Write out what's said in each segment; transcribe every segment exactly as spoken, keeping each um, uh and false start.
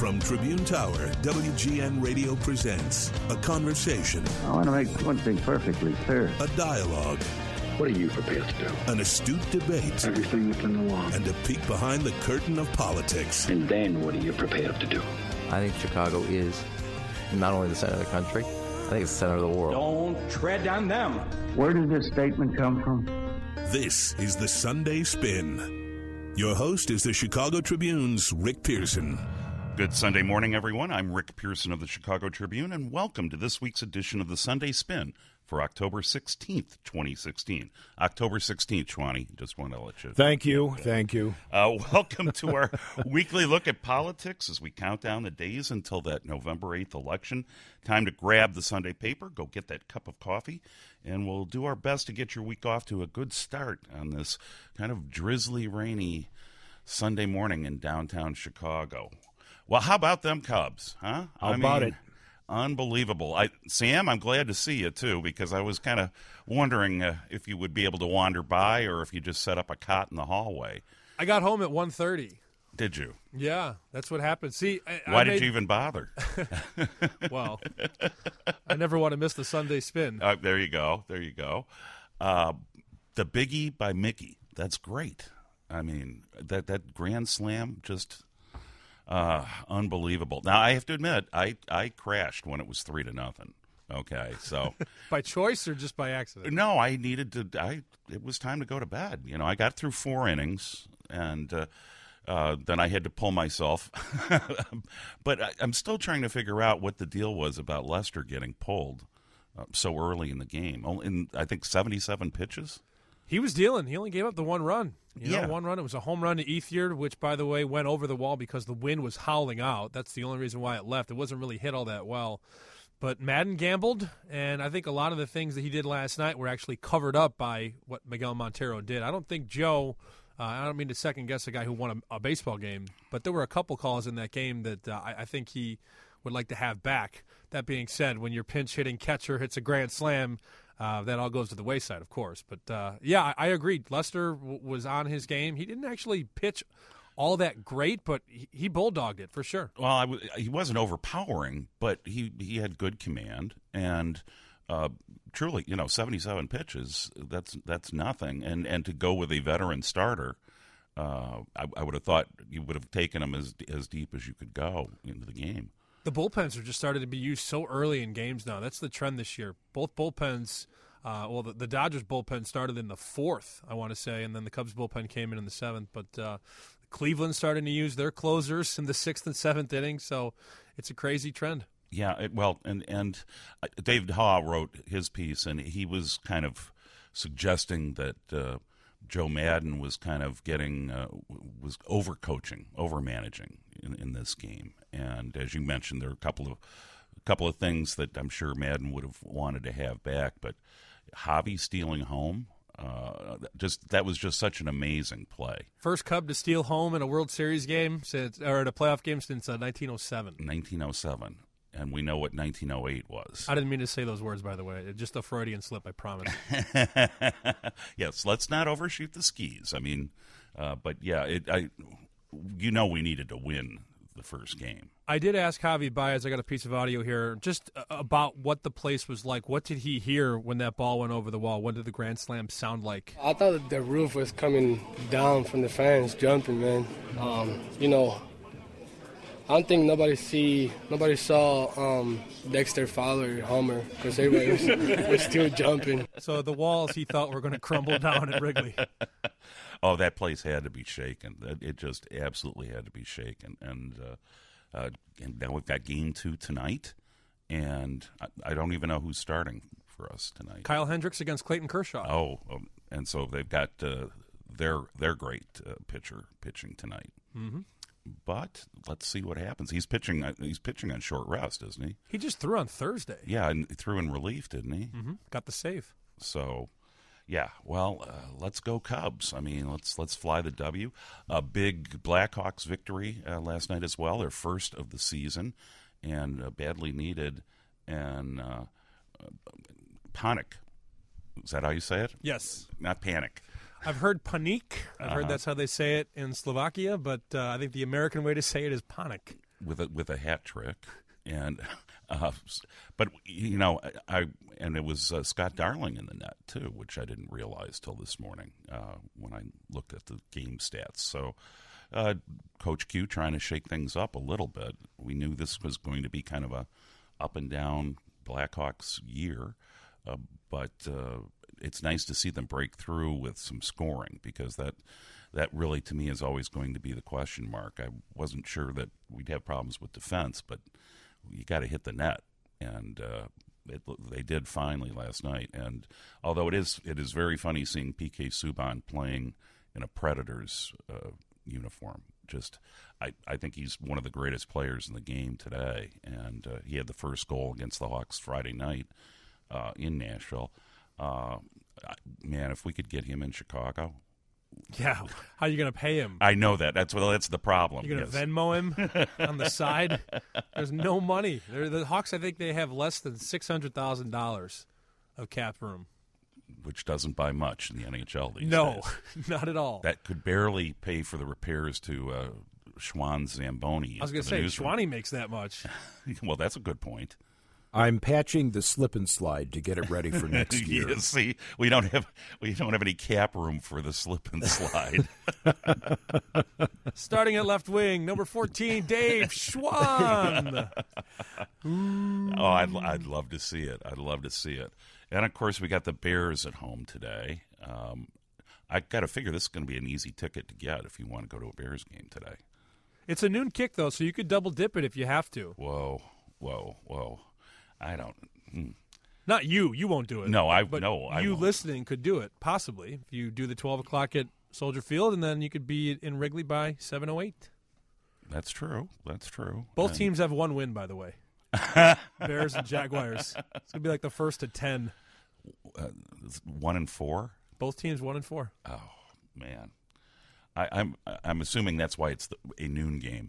From Tribune Tower, W G N Radio presents a conversation. I want to make one thing perfectly clear. A dialogue. What are you prepared to do? An astute debate. Everything within the law. And a peek behind the curtain of politics. And then what are you prepared to do? I think Chicago is not only the center of the country, I think it's the center of the world. Don't tread on them. Where did this statement come from? This is the Sunday Spin. Your host is the Chicago Tribune's Rick Pearson. Good Sunday morning, everyone. I'm Rick Pearson of the Chicago Tribune, and welcome to this week's edition of the Sunday Spin for October sixteenth, twenty sixteen. October sixteenth, Schwani. Just want to let you. Thank you. Thank you. Uh, welcome to our weekly look at politics as we count down the days until that November eighth election. Time to grab the Sunday paper, go get that cup of coffee, and we'll do our best to get your week off to a good start on this kind of drizzly, rainy Sunday morning in downtown Chicago. Well, how about them Cubs, huh? How I about mean, it? Unbelievable. I, Sam, I'm glad to see you, too, because I was kind of wondering uh, if you would be able to wander by or if you just set up a cot in the hallway. I got home at one thirty. Did you? Yeah, that's what happened. See, I, Why I did made... you even bother? Well, I never want to miss the Sunday Spin. Uh, there you go. There you go. Uh, the Biggie by Mickey. That's great. I mean, that, that Grand Slam just... Uh, unbelievable. Now, I have to admit, I, I crashed when it was three to nothing. Okay, so by choice or just by accident? No, I needed to. I it was time to go to bed. You know, I got through four innings, and uh, uh, then I had to pull myself. But I, I'm still trying to figure out what the deal was about Lester getting pulled uh, so early in the game. In I think seventy-seven pitches. He was dealing. He only gave up the one run. You know, yeah. one run. It was a home run to Ethier, which, by the way, went over the wall because the wind was howling out. That's the only reason why it left. It wasn't really hit all that well. But Madden gambled, and I think a lot of the things that he did last night were actually covered up by what Miguel Montero did. I don't think Joe, uh, I don't mean to second-guess a guy who won a, a baseball game, but there were a couple calls in that game that uh, I, I think he would like to have back. That being said, when your pinch-hitting catcher hits a grand slam, Uh, that all goes to the wayside, of course. But, uh, yeah, I, I agreed. Lester w- was on his game. He didn't actually pitch all that great, but he, he bulldogged it for sure. Well, I w- he wasn't overpowering, but he, he had good command. And uh, truly, you know, seventy-seven pitches, that's that's nothing. And, and to go with a veteran starter, uh, I, I would have thought you would have taken him as as deep as you could go into the game. The bullpens are just started to be used so early in games now. That's the trend this year. Both bullpens, uh, well, the, the Dodgers bullpen started in the fourth, I want to say, and then the Cubs bullpen came in in the seventh. But uh, Cleveland starting to use their closers in the sixth and seventh innings, so it's a crazy trend. Yeah, it, well, and, and David Haw wrote his piece, and he was kind of suggesting that uh, Joe Madden was kind of getting, uh, was overcoaching, overmanaging in, in this game. And as you mentioned, there are a couple of a couple of things that I'm sure Madden would have wanted to have back. But Javi stealing home, uh, just that was just such an amazing play. First Cub to steal home in a World Series game since, or in a playoff game since uh, nineteen oh seven. nineteen oh seven, and we know what nineteen oh eight was. I didn't mean to say those words, by the way. Just a Freudian slip, I promise. Yes, let's not overshoot the skis. I mean, uh, but yeah, it, I, you know, we needed to win the first game. I did ask Javi Baez, I got a piece of audio here, just about what the place was like. What did he hear when that ball went over the wall? What did the Grand Slam sound like? I thought that the roof was coming down from the fans jumping, man. Um, you know, I don't think nobody see nobody saw um, Dexter Fowler Homer because everybody was, was still jumping. So the walls he thought were going to crumble down at Wrigley. Oh, that place had to be shaken. It just absolutely had to be shaken. And uh, uh, and now we've got game two tonight, and I, I don't even know who's starting for us tonight. Kyle Hendricks against Clayton Kershaw. Oh, um, and so they've got uh, their their great uh, pitcher pitching tonight. Mm-hmm. But let's see what happens. He's pitching. He's pitching on short rest, isn't he? He just threw on Thursday. Yeah, and he threw in relief, didn't he? Mm-hmm. Got the save. So. Yeah, well, uh, let's go Cubs. I mean, let's let's fly the W. A big Blackhawks victory uh, last night as well, their first of the season, and uh, badly needed. And uh, uh, panic. Is that how you say it? Yes. Not panic. I've heard panik. I've uh-huh. heard that's how they say it in Slovakia, but uh, I think the American way to say it is panic. with a, with a hat trick. And, uh, but you know, I and it was uh, Scott Darling in the net too, which I didn't realize till this morning uh, when I looked at the game stats. So, uh, Coach Q trying to shake things up a little bit. We knew this was going to be kind of a up and down Blackhawks year, uh, but uh, it's nice to see them break through with some scoring, because that that really to me is always going to be the question mark. I wasn't sure that we'd have problems with defense, but you got to hit the net, and uh, it, they did finally last night. And although it is it is very funny seeing P K Subban playing in a Predators uh, uniform, just I, I think he's one of the greatest players in the game today. And uh, he had the first goal against the Hawks Friday night uh, in Nashville. Uh, man, if we could get him in Chicago. Yeah, how are you going to pay him? I know that. That's well, that's the problem. You're going to yes. Venmo him on the side? There's no money. They're, the Hawks, I think they have less than six hundred thousand dollars of cap room. Which doesn't buy much in the N H L these no, days. No, not at all. That could barely pay for the repairs to uh, Schwan Zamboni. I was going to say, Schwani makes that much. Well, that's a good point. I'm patching the slip and slide to get it ready for next year. Yeah, see, we don't have we don't have any cap room for the slip and slide. Starting at left wing, number fourteen, Dave Schwan. Oh, I'd I'd love to see it. I'd love to see it. And of course, we got the Bears at home today. Um, I got to figure this is going to be an easy ticket to get if you want to go to a Bears game today. It's a noon kick though, so you could double dip it if you have to. Whoa, whoa, whoa. I don't. Hmm. Not you. You won't do it. No, I but no. I you won't. listening could do it possibly if you do the twelve o'clock at Soldier Field, and then you could be in Wrigley by seven oh eight. That's true. That's true. Both and... teams have one win, by the way. Bears and Jaguars. It's gonna be like the first to ten. Uh, one and four. Both teams one and four. Oh man, I, I'm I'm assuming that's why it's the, a noon game.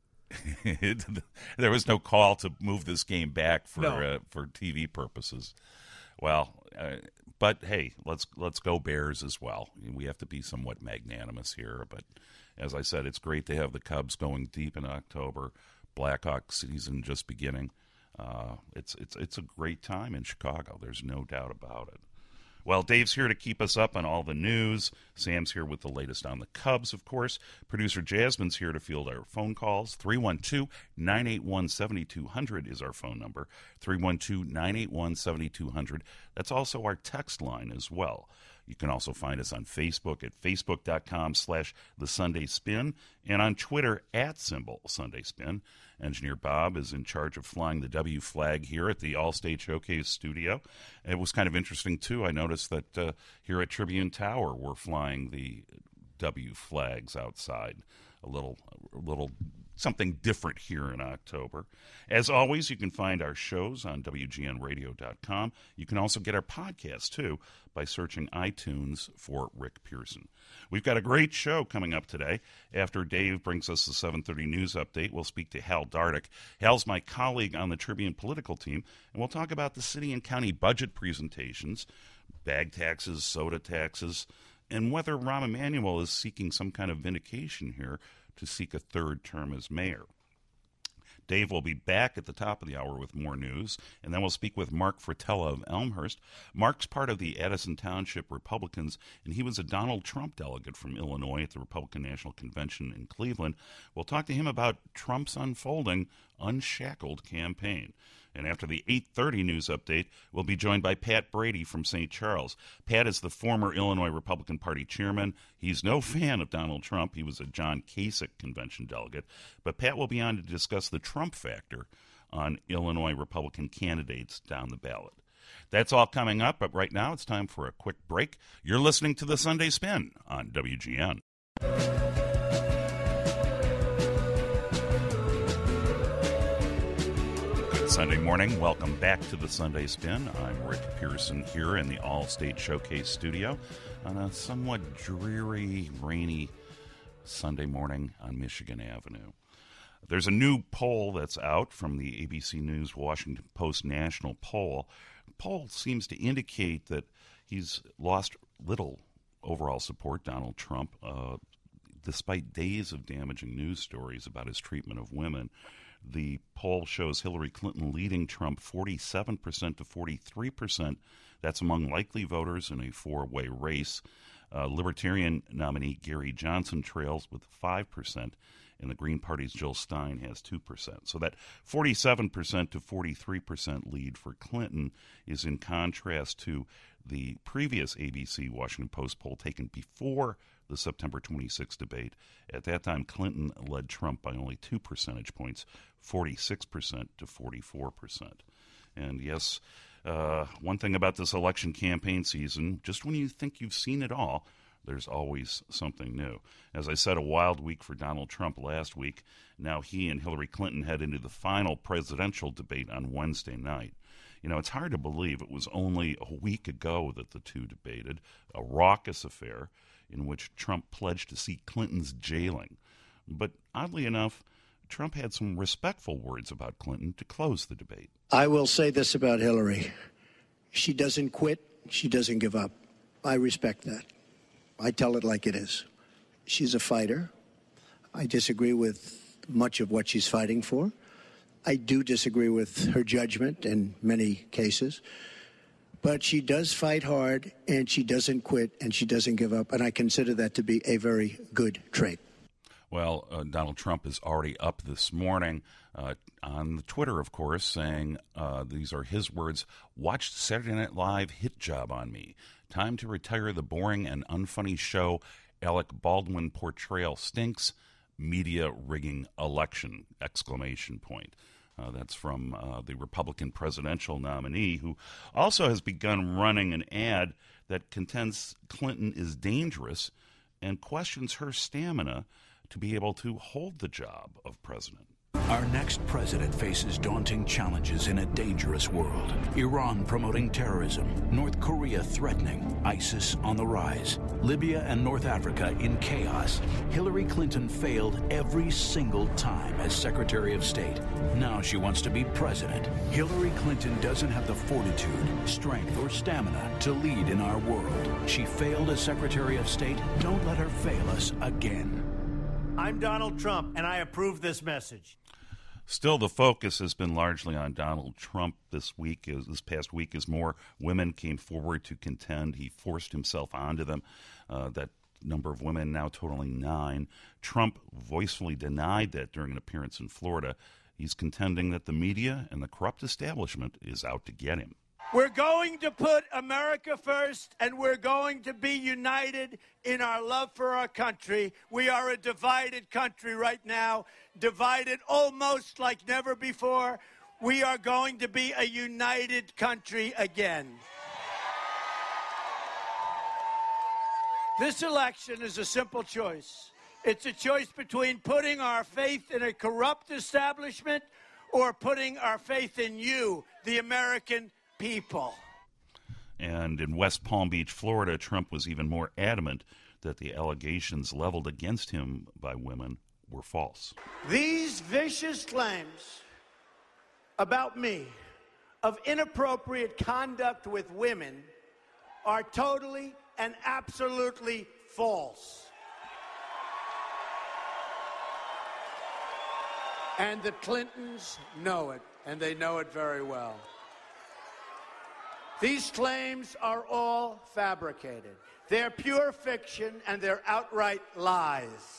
There was no call to move this game back for no. uh, for T V purposes. Well, uh, but hey, let's let's go Bears as well. We have to be somewhat magnanimous here. But as I said, it's great to have the Cubs going deep in October. Blackhawks season just beginning. Uh, it's it's it's a great time in Chicago. There's no doubt about it. Well, Dave's here to keep us up on all the news. Sam's here with the latest on the Cubs, of course. Producer Jasmine's here to field our phone calls. three one two, nine eight one, seven two zero zero is our phone number. three one two, nine eight one, seven two zero zero. That's also our text line as well. You can also find us on Facebook at facebook.com slash The Sunday Spin and on Twitter at symbol Sunday Spin. Engineer Bob is in charge of flying the W flag here at the Allstate Showcase studio. It was kind of interesting, too. I noticed that uh, here at Tribune Tower, we're flying the W flags outside. A little, a little something different here in October. As always, you can find our shows on W G N radio dot com. You can also get our podcast, too, by searching iTunes for Rick Pearson. We've got a great show coming up today. After Dave brings us the seven thirty news update, we'll speak to Hal Dardick. Hal's my colleague on the Tribune political team, and we'll talk about the city and county budget presentations, bag taxes, soda taxes, and whether Rahm Emanuel is seeking some kind of vindication here to seek a third term as mayor. Dave will be back at the top of the hour with more news, and then we'll speak with Mark Fratella of Elmhurst. Mark's part of the Addison Township Republicans, and he was a Donald Trump delegate from Illinois at the Republican National Convention in Cleveland. We'll talk to him about Trump's unfolding Unshackled campaign. And after the eight thirty news update, we'll be joined by Pat Brady from Saint Charles. Pat is the former Illinois Republican Party chairman. He's no fan of Donald Trump. He was a John Kasich convention delegate. But Pat will be on to discuss the Trump factor on Illinois Republican candidates down the ballot. That's all coming up, but right now it's time for a quick break. You're listening to The Sunday Spin on W G N. Sunday morning. Welcome back to the Sunday Spin. I'm Rick Pearson here in the Allstate Showcase studio on a somewhat dreary, rainy Sunday morning on Michigan Avenue. There's a new poll that's out from the A B C News Washington Post national poll. The poll seems to indicate that he's lost little overall support, Donald Trump, uh, despite days of damaging news stories about his treatment of women. The poll shows Hillary Clinton leading Trump forty-seven percent to forty-three percent. That's among likely voters in a four-way race. Uh, Libertarian nominee Gary Johnson trails with five percent, and the Green Party's Jill Stein has two percent. So that forty-seven percent to forty-three percent lead for Clinton is in contrast to the previous A B C Washington Post poll taken before the September twenty-sixth debate. At that time, Clinton led Trump by only two percentage points, forty-six percent to forty-four percent. And yes, uh, one thing about this election campaign season, just when you think you've seen it all, there's always something new. As I said, a wild week for Donald Trump last week. Now he and Hillary Clinton head into the final presidential debate on Wednesday night. You know, it's hard to believe it was only a week ago that the two debated, a raucous affair in which Trump pledged to see Clinton's jailing. But oddly enough, Trump had some respectful words about Clinton to close the debate. I will say this about Hillary. She doesn't quit. She doesn't give up. I respect that. I tell it like it is. She's a fighter. I disagree with much of what she's fighting for. I do disagree with her judgment in many cases. But she does fight hard, and she doesn't quit, and she doesn't give up. And I consider that to be a very good trait. Well, uh, Donald Trump is already up this morning uh, on the Twitter, of course, saying, uh, these are his words, "Watched Saturday Night Live hit job on me. Time to retire the boring and unfunny show. Alec Baldwin portrayal stinks. Media rigging election!" Exclamation point. Uh, that's from uh, the Republican presidential nominee, who also has begun running an ad that contends Clinton is dangerous and questions her stamina to be able to hold the job of president. Our next president faces daunting challenges in a dangerous world. Iran promoting terrorism, North Korea threatening, ISIS on the rise, Libya and North Africa in chaos. Hillary Clinton failed every single time as Secretary of State. Now she wants to be president. Hillary Clinton doesn't have the fortitude, strength, or stamina to lead in our world. She failed as Secretary of State. Don't let her fail us again. I'm Donald Trump, and I approve this message. Still, the focus has been largely on Donald Trump this week. As this past week, as more women came forward to contend, he forced himself onto them. Uh, that number of women now totaling nine. Trump voicefully denied that during an appearance in Florida. He's contending that the media and the corrupt establishment is out to get him. We're going to put America first, and we're going to be united in our love for our country. We are a divided country right now, divided almost like never before. We are going to be a united country again. This election is a simple choice. It's a choice between putting our faith in a corrupt establishment or putting our faith in you, the American people. And in West Palm Beach, Florida, Trump was even more adamant that the allegations leveled against him by women were false. These vicious claims about me of inappropriate conduct with women are totally and absolutely false. And the Clintons know it, and they know it very well. These claims are all fabricated. They're pure fiction, and they're outright lies.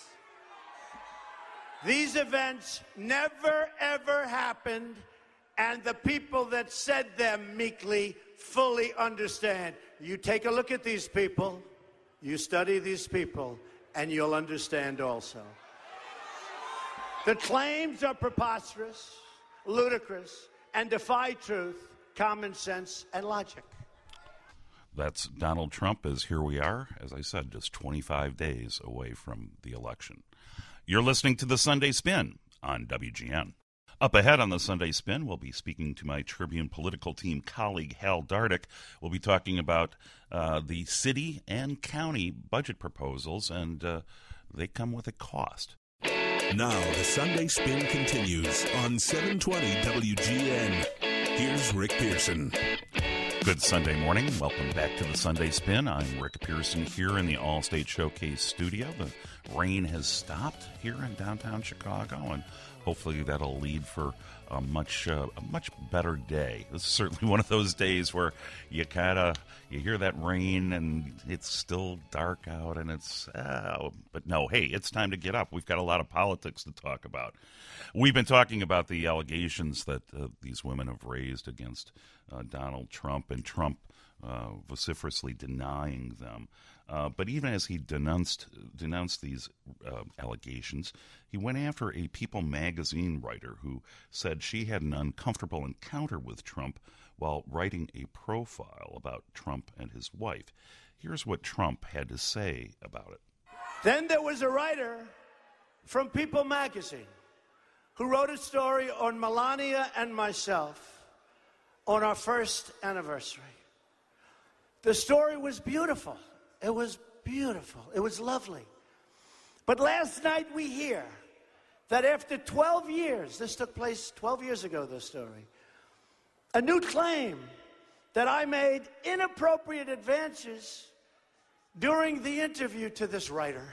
These events never, ever happened, and the people that said them meekly fully understand. You take a look at these people, you study these people, and you'll understand also. The claims are preposterous, ludicrous, and defy truth, common sense, and logic. That's Donald Trump, as here we are, as I said, just twenty-five days away from the election. You're listening to the Sunday Spin on W G N. Up ahead on the Sunday Spin, we'll be speaking to my Tribune political team colleague, Hal Dardick. We'll be talking about uh, the city and county budget proposals, and uh, they come with a cost. Now the Sunday Spin continues on seven twenty W G N. Here's Rick Pearson. Good Sunday morning. Welcome back to the Sunday Spin. I'm Rick Pearson here in the All-State Showcase studio. The rain has stopped here in downtown Chicago, and hopefully that'll lead for a much uh, a much better day. This is certainly one of those days where you kind of you hear that rain and it's still dark out and it's uh, but no, hey, it's time to get up. We've got a lot of politics to talk about. We've been talking about the allegations that uh, these women have raised against uh, Donald Trump, and Trump uh, vociferously denying them. Uh, but even as he denounced denounced these uh, allegations, he went after a People magazine writer who said she had an uncomfortable encounter with Trump while writing a profile about Trump and his wife. Here's what Trump had to say about it. Then there was a writer from People magazine who wrote a story on Melania and myself on our first anniversary. The story was beautiful. It was beautiful. It was lovely. But last night we hear that after twelve years, this took place twelve years ago, this story, a new claim that I made inappropriate advances during the interview to this writer.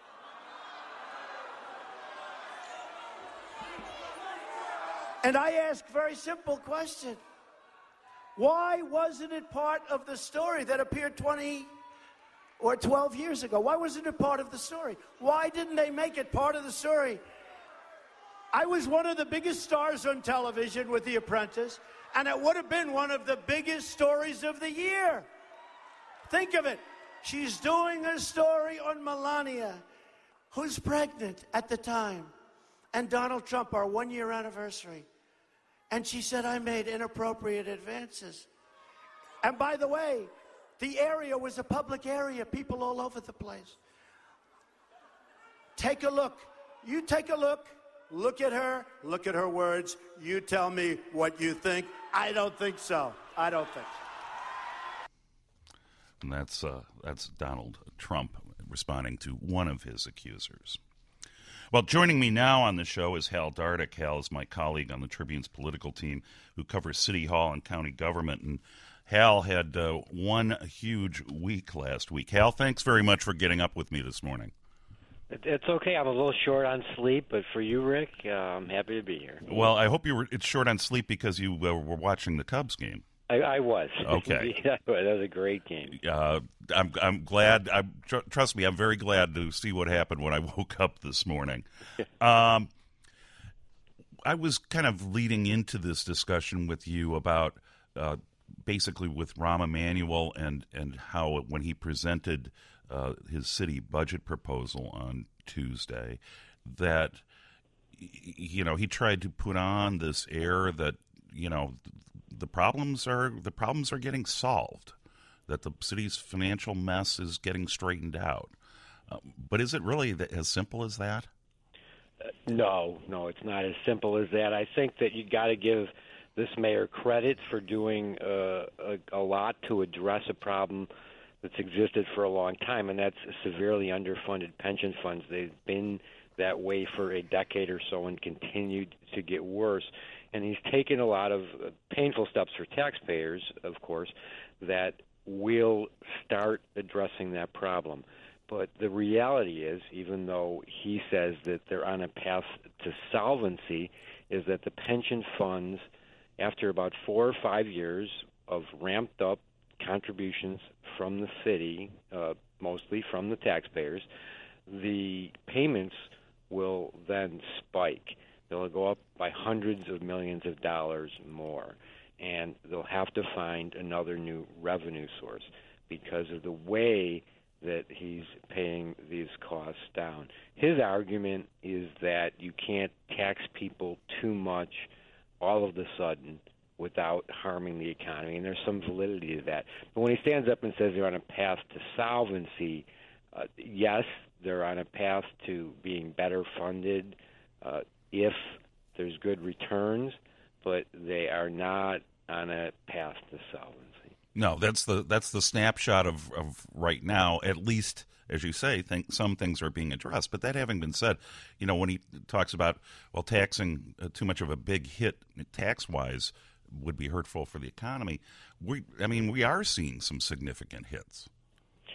And I ask a very simple question. Why wasn't it part of the story that appeared twenty or twelve years ago? Why wasn't it part of the story? Why didn't they make it part of the story? I was one of the biggest stars on television with The Apprentice, and it would have been one of the biggest stories of the year. Think of it. She's doing a story on Melania, who's pregnant at the time, and Donald Trump, our one-year anniversary. And she said, I made inappropriate advances. And by the way, the area was a public area, people all over the place. Take a look. You take a look. Look at her. Look at her words. You tell me what you think. I don't think so. I don't think so. And that's, uh, that's Donald Trump responding to one of his accusers. Well, joining me now on the show is Hal Dardick. Hal is my colleague on the Tribune's political team who covers City Hall and county government. And Hal had uh, one huge week last week. Hal, thanks very much for getting up with me this morning. It's okay. I'm a little short on sleep, but for you, Rick, uh, I'm happy to be here. Well, I hope you were. It's short on sleep because you uh, were watching the Cubs game. I, I was. Okay. That was a great game. Uh, I'm I'm glad. I tr- trust me. I'm very glad to see what happened when I woke up this morning. um, I was kind of leading into this discussion with you about uh, basically with Rahm Emanuel and and how when he presented uh, his city budget proposal on Tuesday, that you know he tried to put on this air that you know. The problems are the problems are getting solved, that the city's financial mess is getting straightened out. Uh, but is it really that, as simple as that? Uh, no, no, it's not as simple as that. I think that you got to give this mayor credit for doing uh, a, a lot to address a problem that's existed for a long time, and that's severely underfunded pension funds. They've been that way for a decade or so and continued to get worse. And he's taken a lot of painful steps for taxpayers, of course, that will start addressing that problem. But the reality is, even though he says that they're on a path to solvency, is that the pension funds, after about four or five years of ramped up contributions from the city, uh, mostly from the taxpayers, the payments will then spike. They'll go up by hundreds of millions of dollars more, and they'll have to find another new revenue source because of the way that he's paying these costs down. His argument is that you can't tax people too much all of a sudden without harming the economy, and there's some validity to that. But when he stands up and says they're on a path to solvency, uh, yes, they're on a path to being better funded, uh, if there's good returns, but they are not on a path to solvency. No, that's the that's the snapshot of, of right now. At least, as you say, think some things are being addressed. But that having been said, you know, when he talks about, well, taxing uh, too much of a big hit tax-wise would be hurtful for the economy, we I mean, we are seeing some significant hits.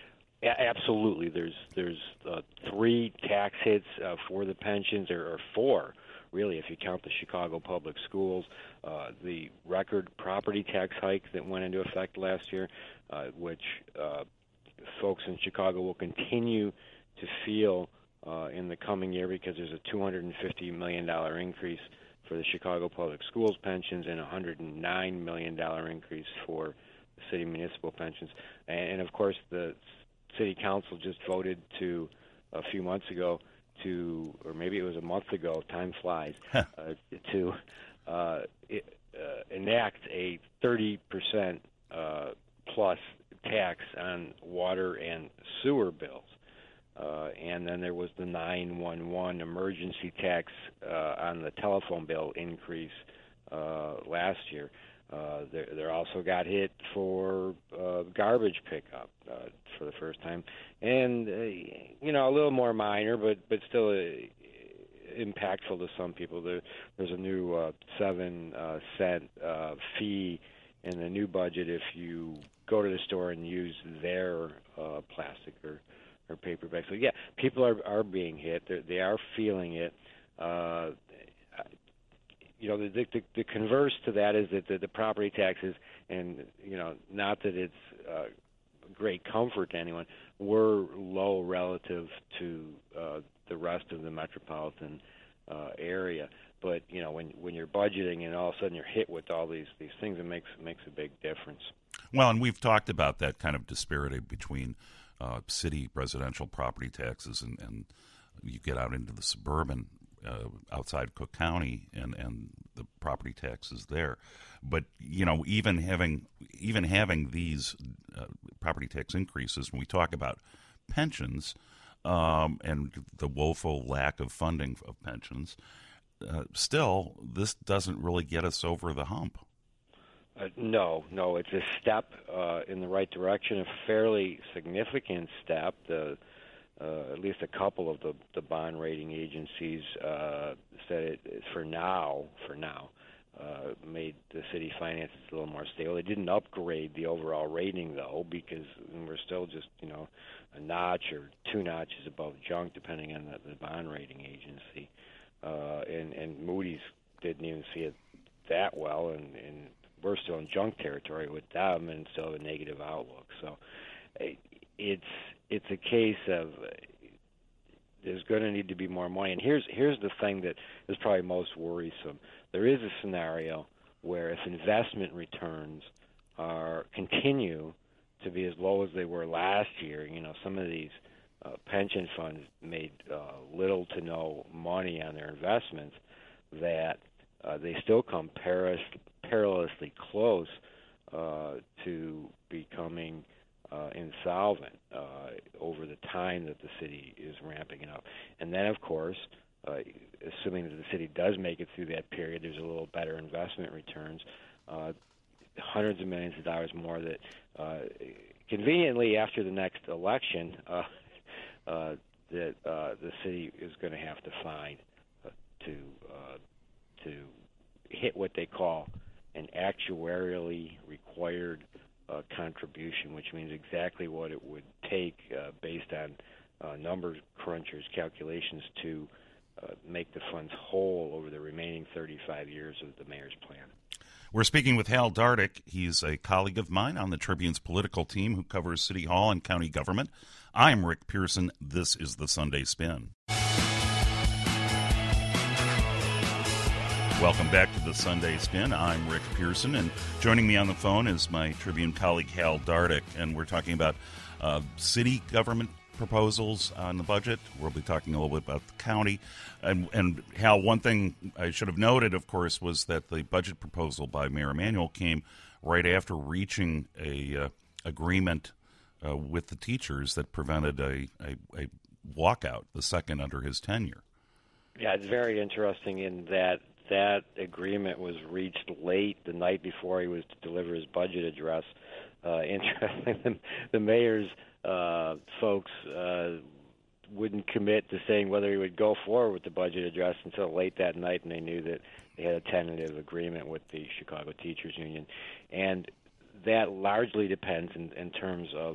A- absolutely. There's there's uh, three tax hits uh, for the pensions, or, or four, really, if you count the Chicago Public Schools. Uh, the record property tax hike that went into effect last year, uh, which uh, folks in Chicago will continue to feel uh, in the coming year, because there's a two hundred fifty million dollars increase for the Chicago Public Schools pensions and a one hundred nine million dollars increase for the city municipal pensions. And, and of course, the City Council just voted to, a few months ago, to, or maybe it was a month ago, time flies, uh, to uh, it, uh, enact a thirty percent uh, plus tax on water and sewer bills. Uh, and then there was the nine one one emergency tax uh, on the telephone bill increase uh, last year. Uh, they they also got hit for uh, garbage pickup uh, for the first time, and uh, you know, a little more minor, but but still uh, impactful to some people. There, there's a new uh, seven uh, cent uh, fee in the new budget if you go to the store and use their uh, plastic or, or paper bags. So yeah, people are are being hit. They're, they are feeling it. Uh, You know, the, the the converse to that is that the, the property taxes, and you know, not that it's uh, great comfort to anyone, were low relative to uh, the rest of the metropolitan uh, area. But you know, when when you're budgeting and all of a sudden you're hit with all these these things, it makes makes a big difference. Well, and we've talked about that kind of disparity between uh, city residential property taxes and, and you get out into the suburban. Uh, outside Cook County and, and the property taxes there, but you know, even having even having these uh, property tax increases, when we talk about pensions um, and the woeful lack of funding of pensions, uh, still this doesn't really get us over the hump. Uh, no, no, it's a step uh, in the right direction, a fairly significant step. The Uh, at least a couple of the, the bond rating agencies uh, said it, for now, for now, uh, made the city finances a little more stable. They didn't upgrade the overall rating, though, because we're still just, you know, a notch or two notches above junk, depending on the, the bond rating agency. Uh, and, and Moody's didn't even see it that well, and, and we're still in junk territory with them and still a negative outlook. So it's it's a case of uh, there's going to need to be more money. And here's here's the thing that is probably most worrisome. There is a scenario where if investment returns are continue to be as low as they were last year, you know, some of these uh, pension funds made uh, little to no money on their investments, that uh, they still come peris- perilously close uh, to becoming Uh, insolvent uh, over the time that the city is ramping up. And then, of course, uh, assuming that the city does make it through that period, there's a little better investment returns, uh, hundreds of millions of dollars more that uh, conveniently after the next election uh, uh, that uh, the city is going to have to find uh, to uh, to hit what they call an actuarially required Uh, contribution, which means exactly what it would take uh, based on uh, number crunchers calculations to uh, make the funds whole over the remaining thirty-five years of the mayor's plan. We're speaking with Hal Dardick. He's a colleague of mine on the Tribune's political team who covers city hall and county government. I'm Rick Pearson. This is the Sunday Spin. Welcome back to the Sunday Spin. I'm Rick Pearson, and joining me on the phone is my Tribune colleague Hal Dardick, and we're talking about uh, city government proposals on the budget. We'll be talking a little bit about the county. And, and Hal, one thing I should have noted, of course, was that the budget proposal by Mayor Emanuel came right after reaching a uh, agreement uh, with the teachers that prevented a, a, a walkout, the second under his tenure. Yeah, it's very interesting in that that agreement was reached late the night before he was to deliver his budget address. Uh, interesting, the, the mayor's uh, folks uh, wouldn't commit to saying whether he would go forward with the budget address until late that night, and they knew that they had a tentative agreement with the Chicago Teachers Union. And that largely depends in, in terms of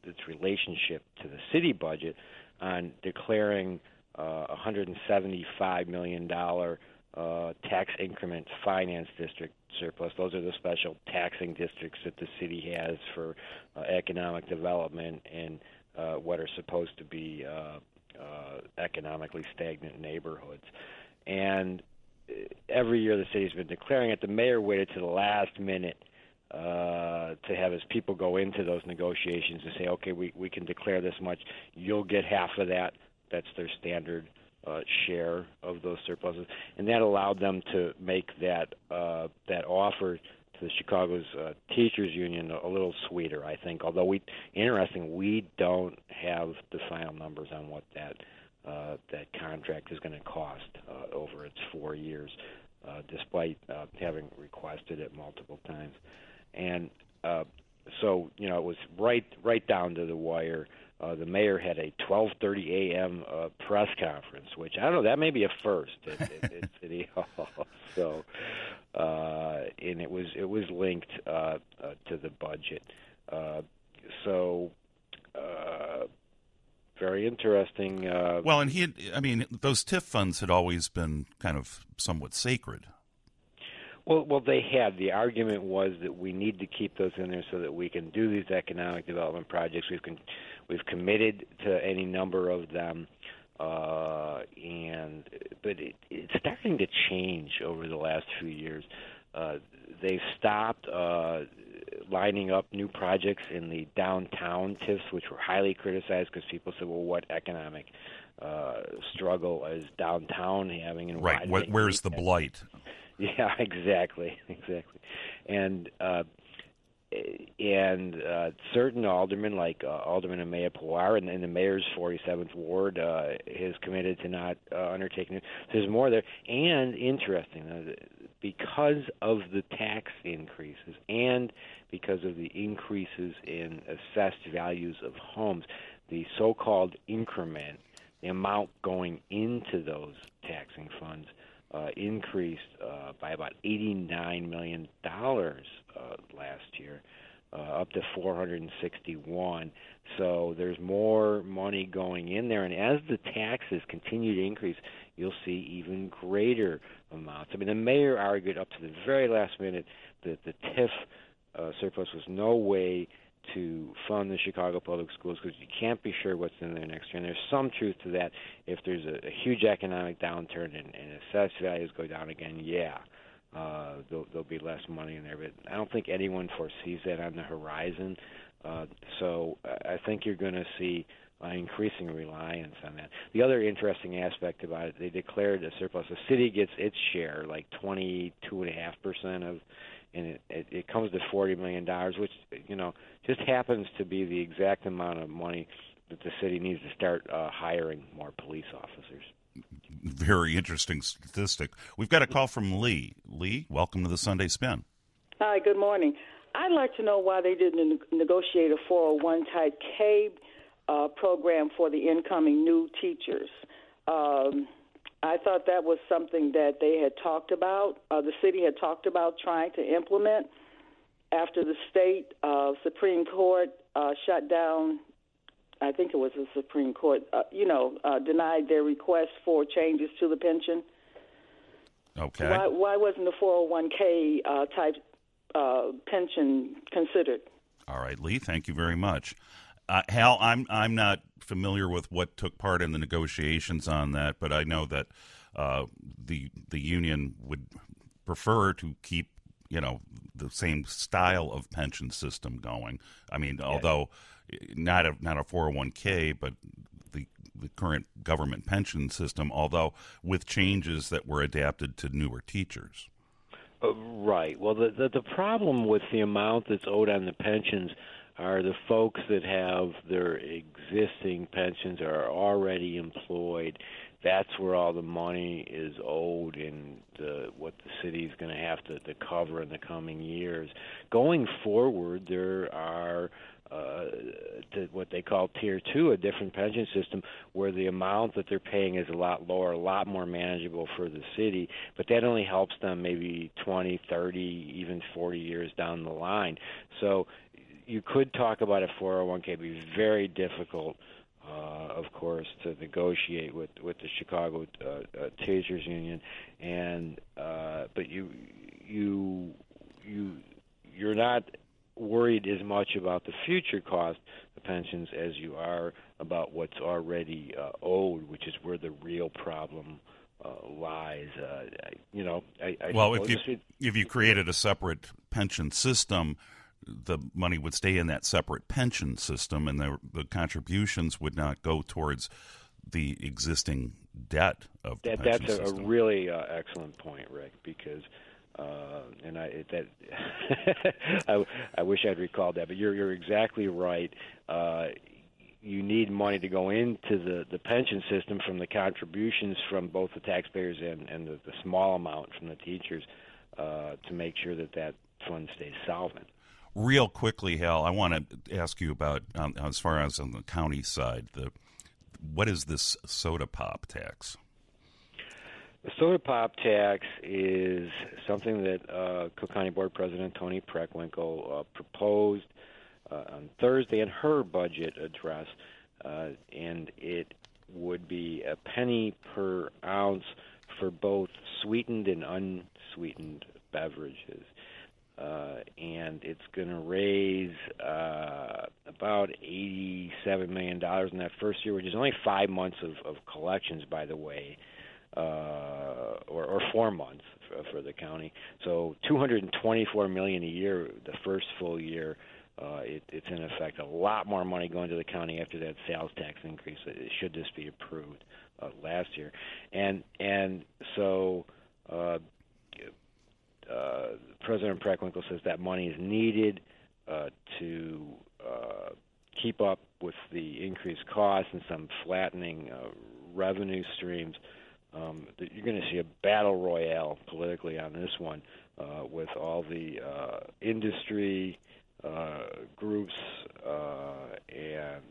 its relationship to the city budget on declaring uh, one hundred seventy-five million dollars uh, tax increment finance district surplus. Those are the special taxing districts that the city has for uh, economic development and uh, what are supposed to be uh, uh, economically stagnant neighborhoods. And every year the city's been declaring it. The mayor waited to the last minute uh, to have his people go into those negotiations and say, okay, we, we can declare this much. You'll get half of that. That's their standard uh, share of those surpluses. And that allowed them to make that uh, that offer to the Chicago's uh, teachers union a, a little sweeter, I think. Although, we interesting, we don't have the final numbers on what that Uh, that contract is going to cost uh, over its four years, uh, despite uh, having requested it multiple times. And uh, so, you know, it was right right down to the wire. Uh, the mayor had a twelve thirty a.m. Uh, press conference, which, I don't know, that may be a first at, at, at City Hall. So, uh, and it was it was linked uh, uh, to the budget. Uh, so. Uh, Very interesting. Uh, well, and he, had, I mean, those TIF funds had always been kind of somewhat sacred. Well, well, they had. The argument was that we need to keep those in there so that we can do these economic development projects. We've con- we've committed to any number of them, uh, and but it, it's starting to change over the last few years. Uh, they've stopped uh, lining up new projects in the downtown T I Fs, which were highly criticized because people said, well, what economic uh, struggle is downtown having? And right. What, where's the blight? Yeah, exactly, exactly. And uh, and uh, certain aldermen, like uh, Alderman Amaya Pawar in, in the mayor's forty-seventh ward, uh, is committed to not uh, undertaking it. There's more there. And interesting, uh, because of the tax increases and because of the increases in assessed values of homes, the so-called increment, the amount going into those taxing funds, uh, increased uh, by about eighty-nine million dollars uh, last year, uh, up to four hundred sixty-one. So there's more money going in there, and as the taxes continue to increase, you'll see even greater amounts. I mean, the mayor argued up to the very last minute that the T I F uh, surplus was no way to fund the Chicago public schools because you can't be sure what's in there next year. And there's some truth to that. If there's a, a huge economic downturn and, and assessed values go down again, yeah, uh, there'll, there'll be less money in there. But I don't think anyone foresees that on the horizon. Uh, so I think you're going to see uh, increasing reliance on that. The other interesting aspect about it, they declared a surplus. The city gets its share, like twenty-two point five percent of, and it, it, it comes to forty million dollars, which, you know, just happens to be the exact amount of money that the city needs to start uh, hiring more police officers. Very interesting statistic. We've got a call from Lee. Lee, welcome to the Sunday Spin. Hi, good morning. I'd like to know why they didn't negotiate a four oh one type K uh, program for the incoming new teachers. Um, I thought that was something that they had talked about, uh, the city had talked about trying to implement after the state uh, Supreme Court uh, shut down, I think it was the Supreme Court, uh, you know, uh, denied their request for changes to the pension. Okay. Why, why wasn't the four oh one K uh, type uh, pension considered? All right, Lee, thank you very much. Uh, Hal, I'm I'm not familiar with what took part in the negotiations on that, but I know that uh, the the union would prefer to keep, you know, the same style of pension system going. I mean, yeah. although not a not a four oh one K, but the the current government pension system, although with changes that were adapted to newer teachers. Uh, right. Well, the, the the problem with the amount that's owed on the pensions are the folks that have their existing pensions are already employed. That's where all the money is owed and the, what the city is going to have to, to cover in the coming years. Going forward, there are uh, to what they call Tier two, a different pension system where the amount that they're paying is a lot lower, a lot more manageable for the city, but that only helps them maybe twenty, thirty, even forty years down the line. So, you could talk about a four oh one k. It'd be very difficult, uh, of course, to negotiate with, with the Chicago uh, uh, Teachers Union, and uh, but you you you you're not worried as much about the future cost of pensions as you are about what's already uh, owed, which is where the real problem uh, lies. Uh, you know, I, I well, if you it, if you created a separate pension system, the money would stay in that separate pension system, and the the contributions would not go towards the existing debt of the that, pension that's a, system. a really uh, excellent point, Rick, because. Uh, and I that I, I wish I'd recalled that, but you're you're exactly right. Uh, you need money to go into the, the pension system from the contributions from both the taxpayers and, and the, the small amount from the teachers uh, to make sure that that fund stays solvent. Real quickly, Hal, I want to ask you about, um, as far as on the county side, the what is this soda pop tax? The soda pop tax is something that uh, Cook County Board President Toni Preckwinkle uh, proposed uh, on Thursday in her budget address, uh, and it would be a penny per ounce for both sweetened and unsweetened beverages. Uh, and it's going to raise uh, about eighty-seven million dollars in that first year, which is only five months of, of collections, by the way. Uh, or, or four months for, for the county. So two hundred twenty-four million dollars a year, the first full year. Uh, it, it's in effect a lot more money going to the county after that sales tax increase. It should this be approved uh, last year, and and so uh, uh, President Preckwinkle says that money is needed uh, to uh, keep up with the increased costs and some flattening uh, revenue streams. Um, you're going to see a battle royale politically on this one uh, with all the uh, industry uh, groups uh, and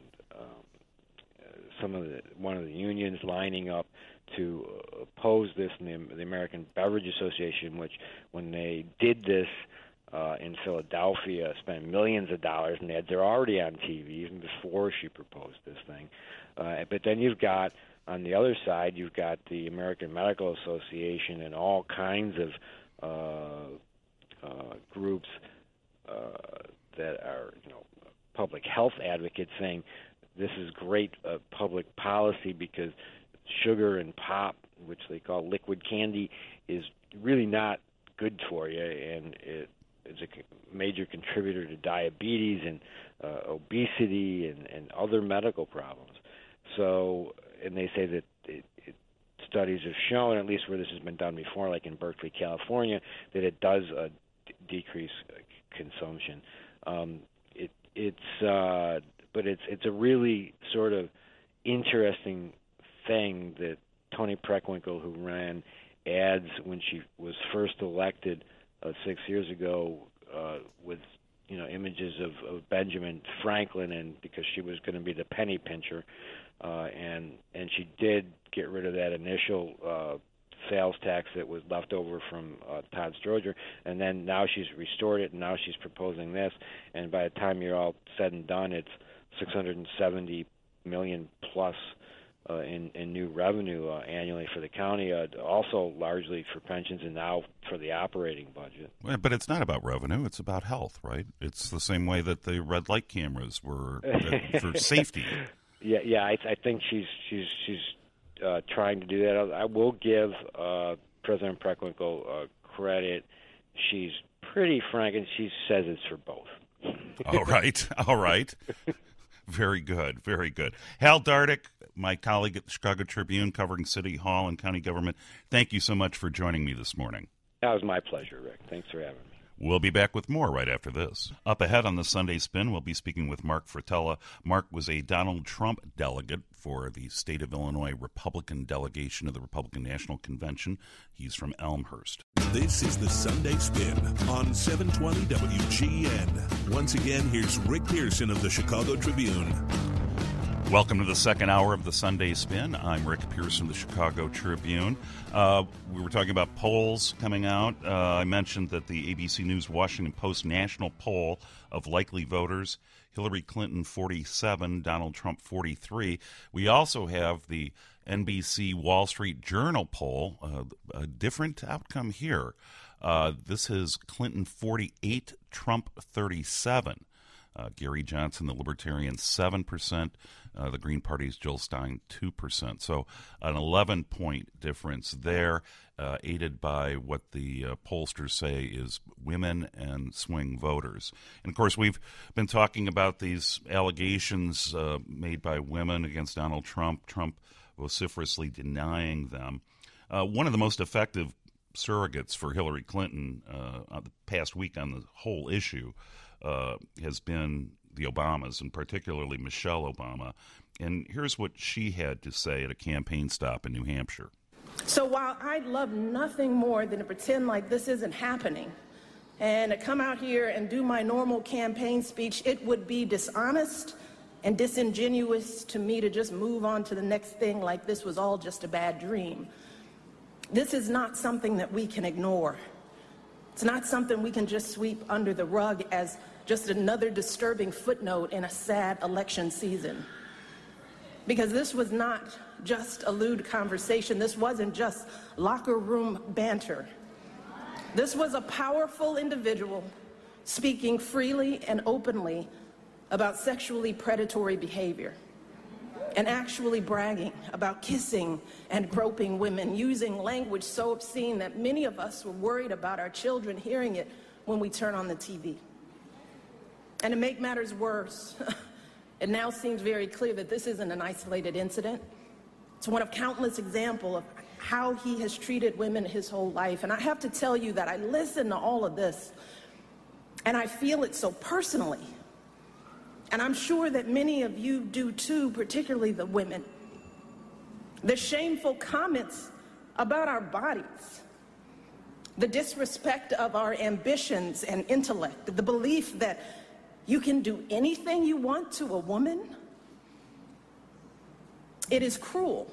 um, some of the one of the unions lining up to oppose this. And the, the American Beverage Association, which when they did this uh, in Philadelphia, spent millions of dollars, and they they're already on T V even before she proposed this thing. Uh, but then you've got on the other side, you've got the American Medical Association and all kinds of uh, uh, groups uh, that are, you know, public health advocates saying this is great uh, public policy because sugar and pop, which they call liquid candy, is really not good for you, and it is a major contributor to diabetes and uh, obesity and, and other medical problems. So. And they say that it, it, studies have shown, at least where this has been done before, like in Berkeley, California, that it does uh, d- decrease uh, consumption. Um, it, it's, uh, but it's it's a really sort of interesting thing that Toni Preckwinkle, who ran ads when she was first elected uh, six years ago, uh, with you know images of, of Benjamin Franklin, and because she was going to be the penny pincher. Uh, and and she did get rid of that initial uh, sales tax that was left over from uh, Todd Stroger, and then now she's restored it, and now she's proposing this, and by the time you're all said and done, it's six hundred seventy million plus uh, in, in new revenue uh, annually for the county, uh, also largely for pensions and now for the operating budget. Well, but it's not about revenue; it's about health, right? It's the same way that the red light cameras were uh, for safety. Yeah, yeah, I, I think she's she's she's uh, trying to do that. I, I will give uh, President Preckwinkle uh, credit. She's pretty frank, and she says it's for both. All right, all right. Very good, very good. Hal Dardick, my colleague at the Chicago Tribune covering City Hall and county government, thank you so much for joining me this morning. That was my pleasure, Rick. Thanks for having me. We'll be back with more right after this. Up ahead on the Sunday Spin, we'll be speaking with Mark Fratella. Mark was a Donald Trump delegate for the state of Illinois Republican delegation of the Republican National Convention. He's from Elmhurst. This is the Sunday Spin on seven twenty W G N. Once again, here's Rick Pearson of the Chicago Tribune. Welcome to the second hour of the Sunday Spin. I'm Rick Pearson, the Chicago Tribune. Uh, we were talking about polls coming out. Uh, I mentioned that the A B C News Washington Post national poll of likely voters, Hillary Clinton forty-seven, Donald Trump forty-three. We also have the N B C Wall Street Journal poll, uh, a different outcome here. Uh, this is Clinton forty-eight, Trump thirty-seven. Uh, Gary Johnson, the Libertarian, seven percent. Uh, the Green Party's Jill Stein, two percent. So an eleven-point difference there, uh, aided by what the uh, pollsters say is women and swing voters. And, of course, we've been talking about these allegations uh, made by women against Donald Trump, Trump vociferously denying them. Uh, one of the most effective surrogates for Hillary Clinton uh, the past week on the whole issue uh, has been the Obamas, and particularly Michelle Obama. And here's what she had to say at a campaign stop in New Hampshire. So while I'd love nothing more than to pretend like this isn't happening and to come out here and do my normal campaign speech, it would be dishonest and disingenuous to me to just move on to the next thing like this was all just a bad dream. This is not something that we can ignore. It's not something we can just sweep under the rug as just another disturbing footnote in a sad election season. Because this was not just a lewd conversation. This wasn't just locker room banter. This was a powerful individual speaking freely and openly about sexually predatory behavior and actually bragging about kissing and groping women, using language so obscene that many of us were worried about our children hearing it when we turn on the T V. And to make matters worse, it now seems very clear that this isn't an isolated incident. It's one of countless examples of how he has treated women his whole life. And I have to tell you that I listen to all of this, and I feel it so personally. And I'm sure that many of you do too, particularly the women. The shameful comments about our bodies, the disrespect of our ambitions and intellect, the belief that you can do anything you want to a woman. It is cruel.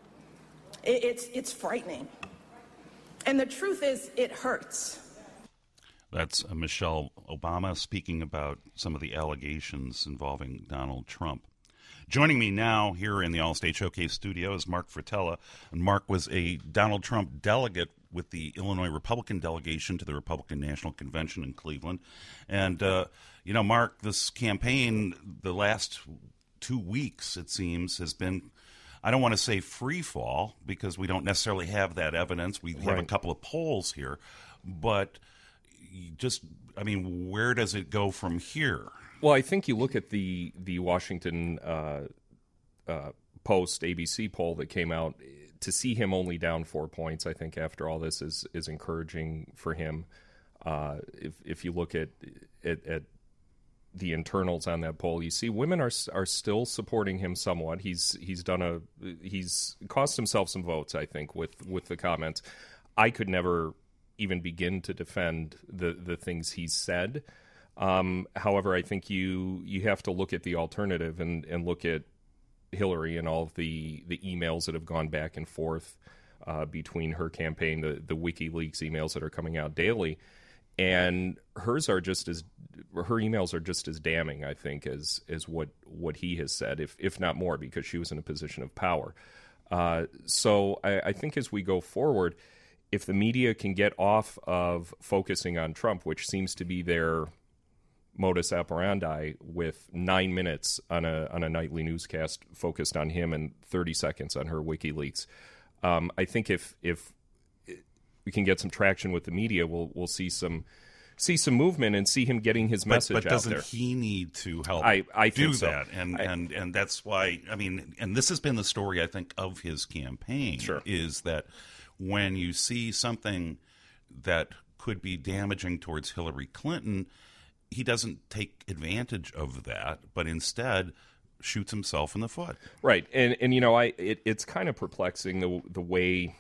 It, it's, it's frightening. And the truth is, it hurts. That's uh, Michelle Obama speaking about some of the allegations involving Donald Trump. Joining me now here in the All-State Showcase studio is Mark Fratella. And Mark was a Donald Trump delegate with the Illinois Republican delegation to the Republican National Convention in Cleveland. And, uh, you know, Mark, this campaign, the last two weeks, it seems, has been, I don't want to say free fall because we don't necessarily have that evidence. We have Right. a couple of polls here. But just, I mean, where does it go from here? Well, I think you look at the the Washington uh, uh, Post A B C poll that came out. To see him only down four points, I think after all this is is encouraging for him. Uh, if if you look at, at at the internals on that poll, you see women are are still supporting him somewhat. He's he's done a he's cost himself some votes, I think, with with the comments. I could never even begin to defend the the things he's said. Um, however, I think you you have to look at the alternative and, and look at Hillary and all of the, the emails that have gone back and forth uh, between her campaign, the, the WikiLeaks emails that are coming out daily. And hers are just as her emails are just as damning, I think, as as what, what he has said, if if not more, because she was in a position of power. Uh, so I, I think as we go forward, if the media can get off of focusing on Trump, which seems to be their modus operandi, with nine minutes on a on a nightly newscast focused on him and thirty seconds on her WikiLeaks, um, I think if if we can get some traction with the media, we'll we'll see some see some movement and see him getting his message but, but out there. But doesn't he need to help I, I do think so. that? And, I, and and that's why, I mean, and this has been the story, I think, of his campaign, sure. is that when you see something that could be damaging towards Hillary Clinton, he doesn't take advantage of that, but instead shoots himself in the foot. Right, and and you know, I it, it's kind of perplexing the the way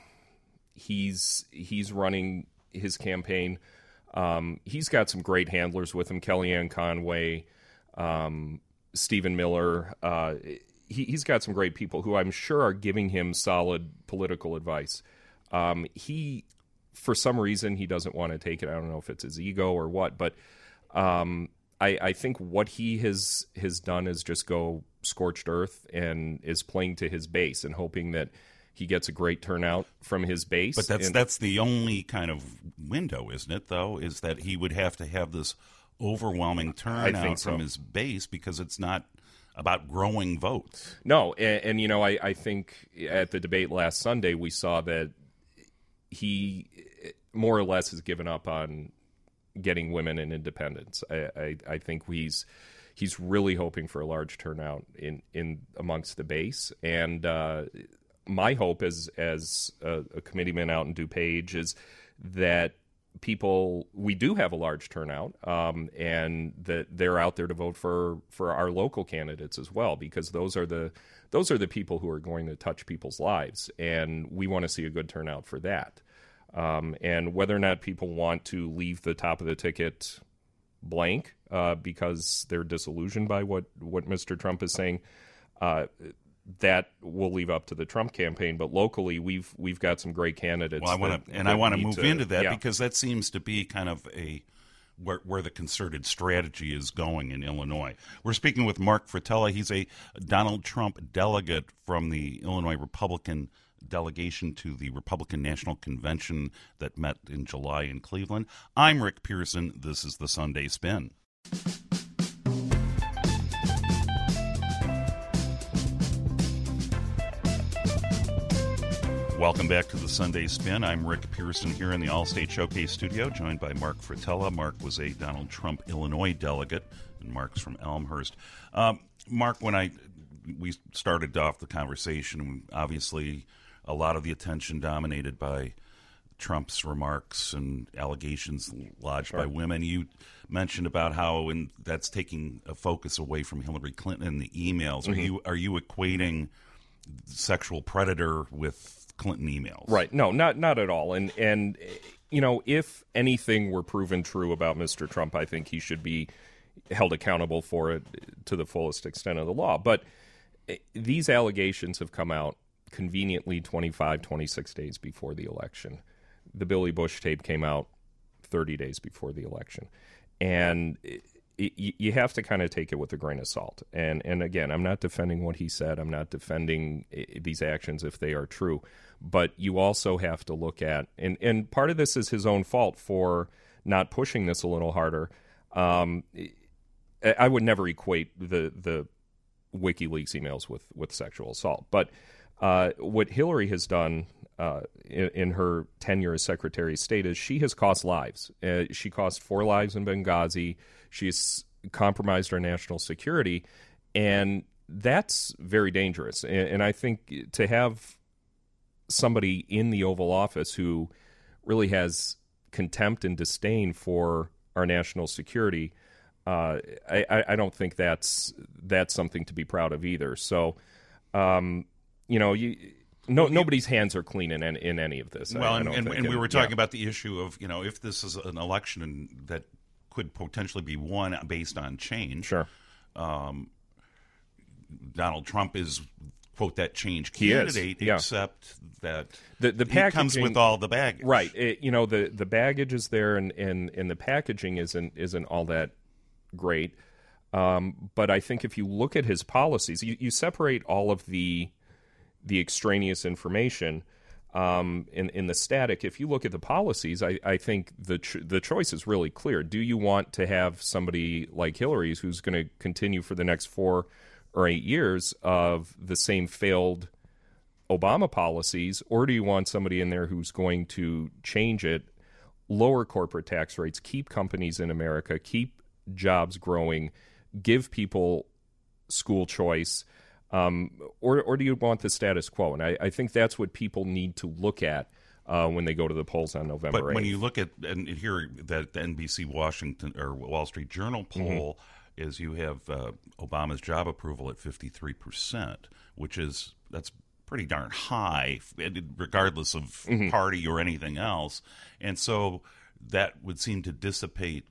he's he's running his campaign. Um, he's got some great handlers with him, Kellyanne Conway, um, Stephen Miller. Uh, he, he's got some great people who I'm sure are giving him solid political advice. Um, he, for some reason, he doesn't want to take it. I don't know if it's his ego or what, but um, I, I think what he has has done is just go scorched earth and is playing to his base and hoping that he gets a great turnout from his base. But that's and, that's the only kind of window, isn't it, though, is that he would have to have this overwhelming turnout so. from his base because it's not about growing votes. No, and, and you know, I, I think at the debate last Sunday we saw that he more or less has given up on getting women and independents. I, I, I think he's he's really hoping for a large turnout in, in amongst the base, and uh, my hope as as a, a committeeman out in DuPage is that people, we do have a large turnout, um, and that they're out there to vote for, for our local candidates as well, because those are the those are the people who are going to touch people's lives, and we want to see a good turnout for that. Um, and whether or not people want to leave the top of the ticket blank uh, because they're disillusioned by what, what Mister Trump is saying, uh, that we'll leave up to the Trump campaign. But locally, we've we've got some great candidates. Well, I want to, and I want to move into that yeah. because that seems to be kind of a where, where the concerted strategy is going in Illinois. We're speaking with Mark Fratella. He's a Donald Trump delegate from the Illinois Republican delegation to the Republican National Convention that met in July in Cleveland. I'm Rick Pearson. This is the Sunday Spin. Welcome back to the Sunday Spin. I'm Rick Pearson here in the Allstate Showcase studio, joined by Mark Fratella. Mark was a Donald Trump Illinois delegate, and Mark's from Elmhurst. Um, Mark, when I we started off the conversation, obviously a lot of the attention dominated by Trump's remarks and allegations lodged sure. by women. You mentioned about how and that's taking a focus away from Hillary Clinton and the emails. Mm-hmm. Are you are you equating sexual predator with Clinton emails? Right. No, not not at all. And and you know, if anything were proven true about Mister Trump, I think he should be held accountable for it to the fullest extent of the law. But these allegations have come out conveniently twenty-five, twenty-six days before the election. The Billy Bush tape came out thirty days before the election. And it, it, you have to kind of take it with a grain of salt. And and again, I'm not defending what he said. I'm not defending these actions if they are true. But you also have to look at, and, and part of this is his own fault for not pushing this a little harder. Um, I would never equate the the WikiLeaks emails with, with sexual assault. But uh, what Hillary has done uh, in, in her tenure as Secretary of State is she has cost lives. Uh, she cost four lives in Benghazi. She's compromised our national security. And that's very dangerous. And, and I think to have somebody in the Oval Office who really has contempt and disdain for our national security, uh, I, I don't think that's that's something to be proud of either. So, um, you know, you, no nobody's hands are clean in in any of this. Well, I, and, I and, think. and we and, were talking yeah. about the issue of, you know, if this is an election that could potentially be won based on change. Sure. Um, Donald Trump is, quote, that change He candidate, is, yeah. except that the the he comes with all the baggage. Right. It, you know, the, the baggage is there, and, and, and the packaging isn't isn't all that great. Um, but I think if you look at his policies, you, you separate all of the the extraneous information um, in in the static. If you look at the policies, I, I think the ch- the choice is really clear. Do you want to have somebody like Hillary who's going to continue for the next four or eight years of the same failed Obama policies, or do you want somebody in there who's going to change it, lower corporate tax rates, keep companies in America, keep jobs growing, give people school choice, um, or or do you want the status quo? And I, I think that's what people need to look at uh, when they go to the polls on November But eighth. when you look at and hear that the N B C Washington or Wall Street Journal poll, mm-hmm. is you have uh, Obama's job approval at fifty-three percent, which is that's pretty darn high, regardless of mm-hmm. party or anything else. And so that would seem to dissipate.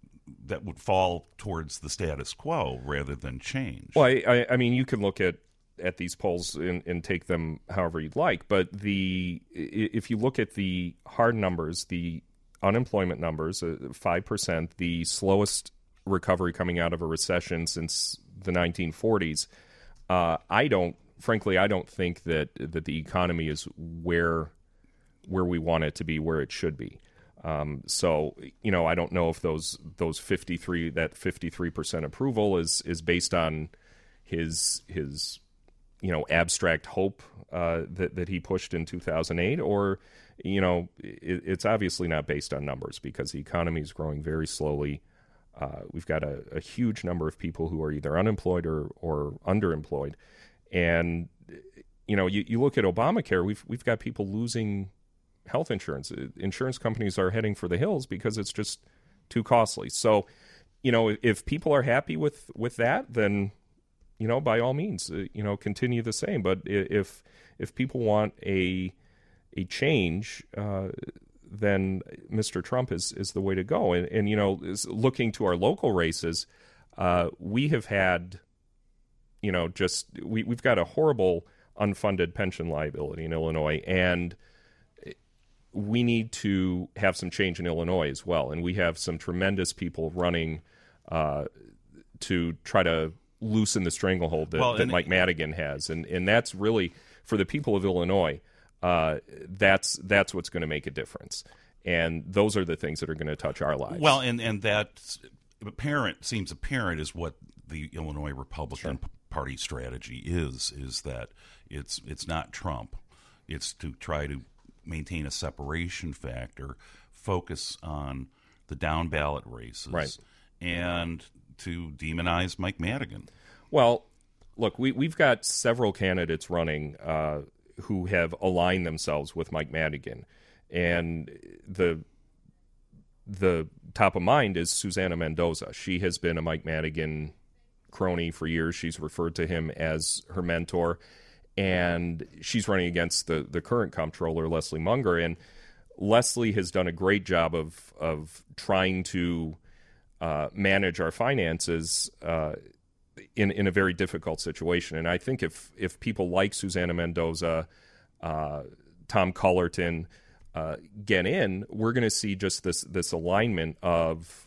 That would fall towards the status quo rather than change. Well, I, I, I mean, you can look at at these polls and, and take them however you'd like, but the if you look at the hard numbers, the unemployment numbers, uh, five percent, the slowest recovery coming out of a recession since the nineteen forties, uh, I don't, frankly, I don't think that that the economy is where where we want it to be, where it should be. Um, so, you know, I don't know if those those fifty-three that fifty-three percent approval is is based on his his you know abstract hope uh, that that he pushed in two thousand eight, or you know it, it's obviously not based on numbers because the economy is growing very slowly. Uh, we've got a, a huge number of people who are either unemployed or or underemployed, and you know you, you look at Obamacare, we've we've got people losing health insurance. Insurance companies are heading for the hills because it's just too costly. So, you know, if people are happy with, with that, then, you know, by all means, uh, you know, continue the same. But if if people want a a change, uh, then Mister Trump is, is the way to go. And, and you know, is looking to our local races, uh, we have had, you know, just we, we've got a horrible unfunded pension liability in Illinois, and we need to have some change in Illinois as well. And we have some tremendous people running uh, to try to loosen the stranglehold that, well, that Mike Madigan has. And and that's really, for the people of Illinois, uh, that's that's what's going to make a difference. And those are the things that are going to touch our lives. Well, and, and that apparent, seems apparent is what the Illinois Republican sure. Party strategy is, is that it's it's not Trump. It's to try to maintain a separation factor, focus on the down ballot races, right. and to demonize Mike Madigan. Well, look, we, we've got several candidates running uh, who have aligned themselves with Mike Madigan. And the the top of mind is Susana Mendoza. She has been a Mike Madigan crony for years. She's referred to him as her mentor. And she's running against the, the current comptroller, Leslie Munger. And Leslie has done a great job of of trying to uh, manage our finances uh, in in a very difficult situation. And I think if if people like Susana Mendoza, uh, Tom Cullerton uh, get in, we're going to see just this this alignment of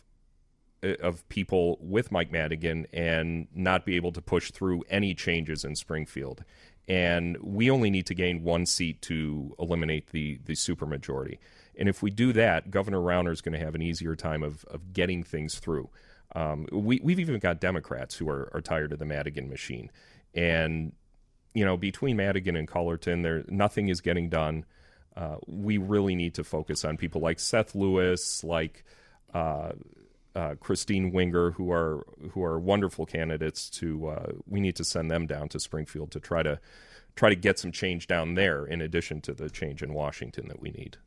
of people with Mike Madigan and not be able to push through any changes in Springfield. And we only need to gain one seat to eliminate the, the supermajority. And if we do that, Governor Rauner is going to have an easier time of, of getting things through. Um, we, we've even got Democrats who are, are tired of the Madigan machine. And, you know, between Madigan and Cullerton, there nothing is getting done. Uh, we really need to focus on people like Seth Lewis, like uh, uh, Christine Winger, who are who are wonderful candidates. To uh, we need to send them down to Springfield to try to try to get some change down there, in addition to the change in Washington that we need.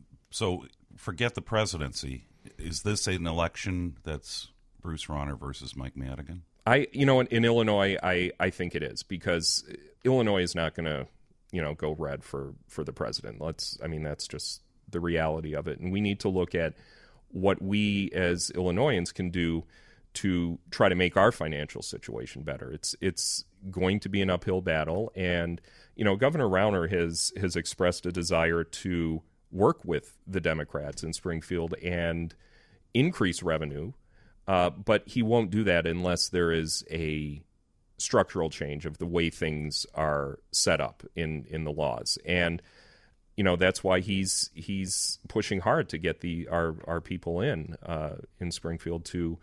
So forget the presidency. Is this an election that's Bruce Rauner versus Mike Madigan? I, you know, in, in Illinois, I, I think it is, because Illinois is not going to, you know, go red for, for the president. Let's, I mean, that's just the reality of it. And we need to look at what we as Illinoisans can do to try to make our financial situation better. It's it's going to be an uphill battle. And, you know, Governor Rauner has has expressed a desire to work with the Democrats in Springfield and increase revenue. Uh, but he won't do that unless there is a structural change of the way things are set up in, in the laws. And, you know, that's why he's he's pushing hard to get the our, our people in uh, in Springfield to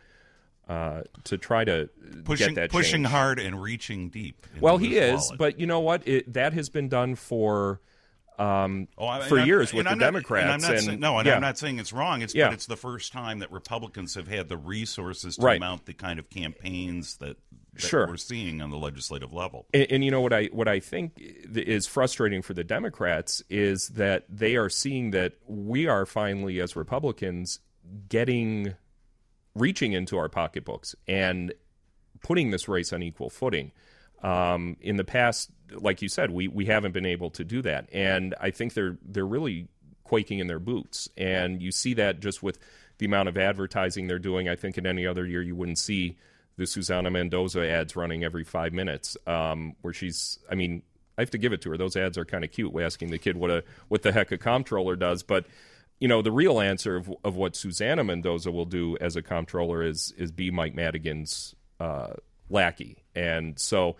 uh, to try to pushing, get that pushing change. hard and reaching deep. Well, he is, wallet. But you know what? It, that has been done for. Um, oh, I, for I'm, years with the I'm not, Democrats. And I'm not and, saying, no, and yeah. I'm not saying it's wrong. It's yeah. but it's the first time that Republicans have had the resources to right. mount the kind of campaigns that, that sure. we're seeing on the legislative level. And, and you know what I what I think is frustrating for the Democrats is that they are seeing that we are finally, as Republicans, getting reaching into our pocketbooks and putting this race on equal footing. Um, in the past, like you said, we, we haven't been able to do that. And I think they're they're really quaking in their boots. And you see that just with the amount of advertising they're doing. I think in any other year you wouldn't see the Susana Mendoza ads running every five minutes, um, where she's, I mean, I have to give it to her. Those ads are kind of cute. We're asking the kid what a what the heck a comptroller does, but you know, the real answer of of what Susana Mendoza will do as a comptroller is is be Mike Madigan's uh, lackey, and so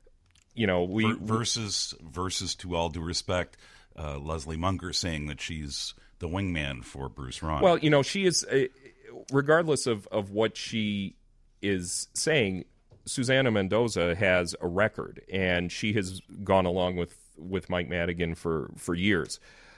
you know we versus versus to all due respect, uh, Leslie Munger saying that she's the wingman for Bruce Ryan. Well, you know, she is, uh, regardless of of what she is saying, Susana Mendoza has a record, and she has gone along with, with Mike Madigan for, for years.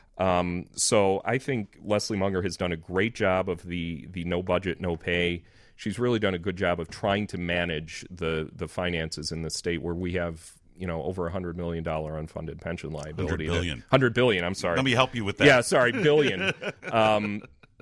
Um, so I think Leslie Munger has done a great job of the, the no budget, no pay. She's really done a good job of trying to manage the, the finances in the state where we have, you know, over a one hundred million dollars unfunded pension liability. one hundred billion dollars. one hundred billion dollars, I'm sorry. Let me help you with that. Yeah, sorry, billion. um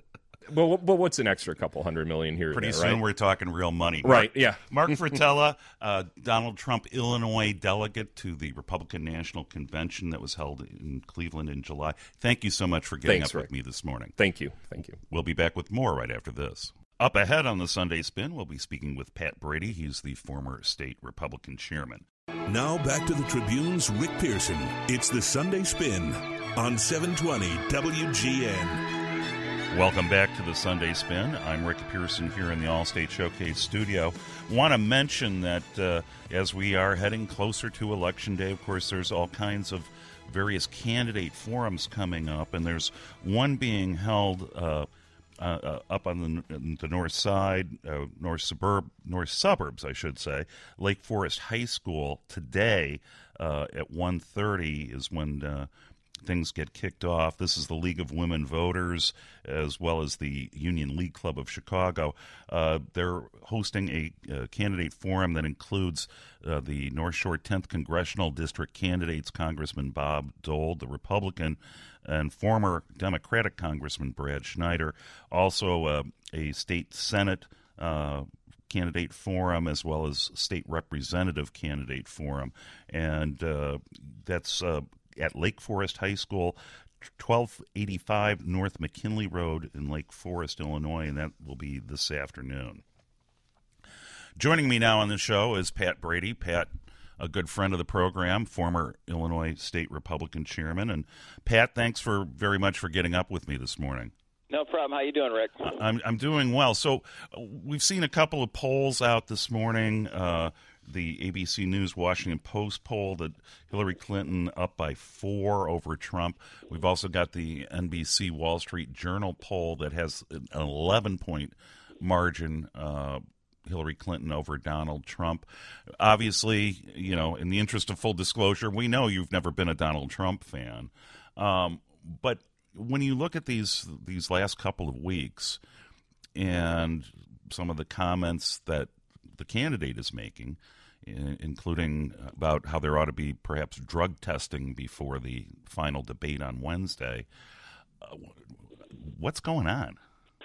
But, but what's an extra couple hundred million here? Pretty there, soon right? we're talking real money. Right, Mark, yeah. Mark Fratella, uh, Donald Trump, Illinois delegate to the Republican National Convention that was held in Cleveland in July. Thank you so much for getting Thanks, up Rick. with me this morning. Thank you. Thank you. We'll be back with more right after this. Up ahead on the Sunday Spin, we'll be speaking with Pat Brady. He's the former state Republican chairman. Now back to the Tribune's Rick Pearson. It's the Sunday Spin on seven twenty W G N. Welcome back to the Sunday Spin. I'm Rick Pearson here in the Allstate Showcase studio. Want to mention that uh, as we are heading closer to Election Day, of course, there's all kinds of various candidate forums coming up, and there's one being held uh, uh, uh, up on the, the north side, uh, north suburb, north suburbs, I should say. Lake Forest High School today uh, at one thirty is when Uh, things get kicked off. This is the League of Women Voters, as well as the Union League Club of Chicago. Uh, they're hosting a uh, candidate forum that includes uh, the North Shore tenth Congressional District candidates, Congressman Bob Dole, the Republican, and former Democratic Congressman Brad Schneider. Also uh, a state Senate uh candidate forum, as well as state representative candidate forum. And uh, that's uh, at Lake Forest High School, twelve eighty-five North McKinley Road in Lake Forest, Illinois, and that will be this afternoon. Joining me now on the show is Pat Brady. Pat, a good friend of the program, former Illinois State Republican chairman. And Pat, thanks for very much for getting up with me this morning. No problem. How you doing, Rick? I'm I'm doing well. So we've seen a couple of polls out this morning. Uh, the A B C News Washington Post poll that Hillary Clinton up by four over Trump. We've also got the N B C Wall Street Journal poll that has an eleven-point margin, uh, Hillary Clinton over Donald Trump. Obviously, you know, in the interest of full disclosure, we know you've never been a Donald Trump fan. Um, but when you look at these these last couple of weeks and some of the comments that the candidate is making, including about how there ought to be perhaps drug testing before the final debate on Wednesday, uh, what's going on?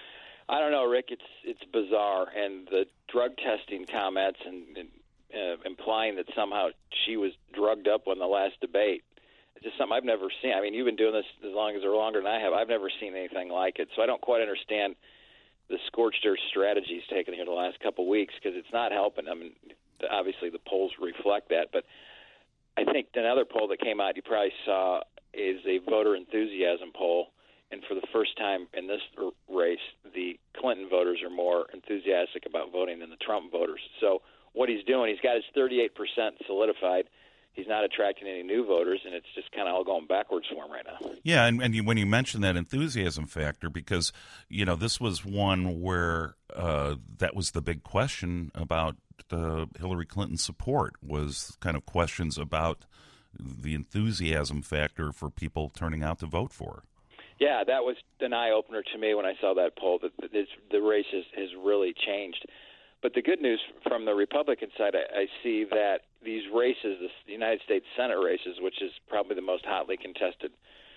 I don't know, Rick. It's it's bizarre, and the drug testing comments and, and uh, implying that somehow she was drugged up on the last debate. It's just something I've never seen. I mean, you've been doing this as long as or longer than I have. I've never seen anything like it. So I don't quite understand the scorched earth strategies taken here the last couple of weeks, because it's not helping. I mean, obviously the polls reflect that, but I think another poll that came out you probably saw is a voter enthusiasm poll, and for the first time in this race, the Clinton voters are more enthusiastic about voting than the Trump voters. So what he's doing, he's got his thirty-eight percent solidified. He's not attracting any new voters, and it's just kind of all going backwards for him right now. Yeah, and, and you, when you mention that enthusiasm factor, because, you know, this was one where uh, that was the big question about uh, Hillary Clinton's support, was kind of questions about the enthusiasm factor for people turning out to vote for her. Yeah, that was an eye-opener to me when I saw that poll, that this, the race has, has really changed. But the good news from the Republican side, I, I see that these races, the United States Senate races, which is probably the most hotly contested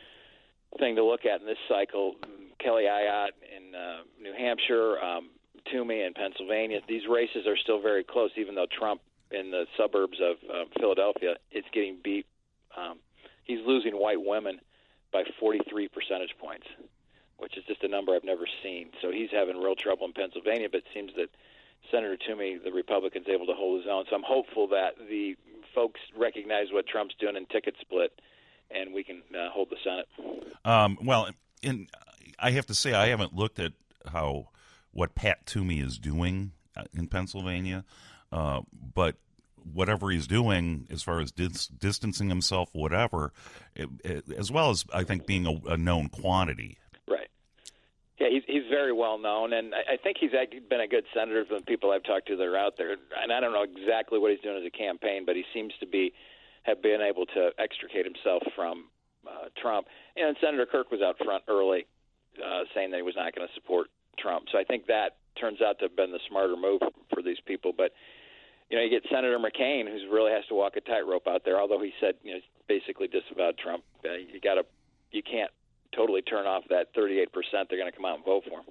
thing to look at in this cycle, Kelly Ayotte in uh, New Hampshire, um, Toomey in Pennsylvania, these races are still very close, even though Trump in the suburbs of uh, Philadelphia, it's getting beat. Um, he's losing white women by forty-three percentage points, which is just a number I've never seen. So he's having real trouble in Pennsylvania, but it seems that Senator Toomey, the Republican's able to hold his own. So I'm hopeful that the folks recognize what Trump's doing in ticket split, and we can uh, hold the Senate. Um, well, in, I have to say I haven't looked at how what Pat Toomey is doing in Pennsylvania, uh, but whatever he's doing as far as dis- distancing himself, whatever, it, it, as well as I think being a, a known quantity. Right. Yeah, he's he's very well known, and I, I think he's been a good senator from the people I've talked to that are out there. And I don't know exactly what he's doing as a campaign, but he seems to be have been able to extricate himself from uh, Trump. And Senator Kirk was out front early, uh, saying that he was not going to support Trump. So I think that turns out to have been the smarter move for these people. But you know, you get Senator McCain, who really has to walk a tightrope out there. Although he said, you know, basically disavowed Trump. Uh, you got to, you can't totally turn off that thirty-eight percent. They're going to come out and vote for him.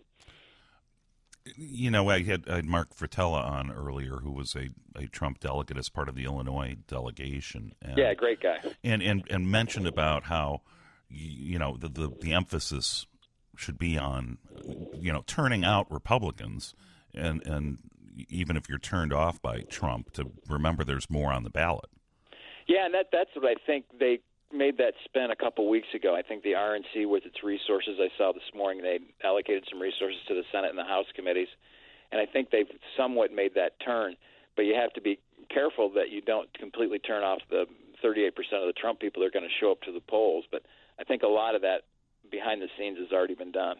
You know, I had, I had Mark Fratella on earlier, who was a, a Trump delegate as part of the Illinois delegation. And, yeah, great guy. And, and and mentioned about how, you know, the, the the emphasis should be on, you know, turning out Republicans, and and even if you're turned off by Trump, to remember there's more on the ballot. Yeah, and that that's what I think they made that spin a couple weeks ago. I think the R N C, with its resources, I saw this morning, they allocated some resources to the Senate and the House committees, and I think they've somewhat made that turn. But you have to be careful that you don't completely turn off the thirty-eight percent of the Trump people that are going to show up to the polls. But I think a lot of that behind the scenes has already been done.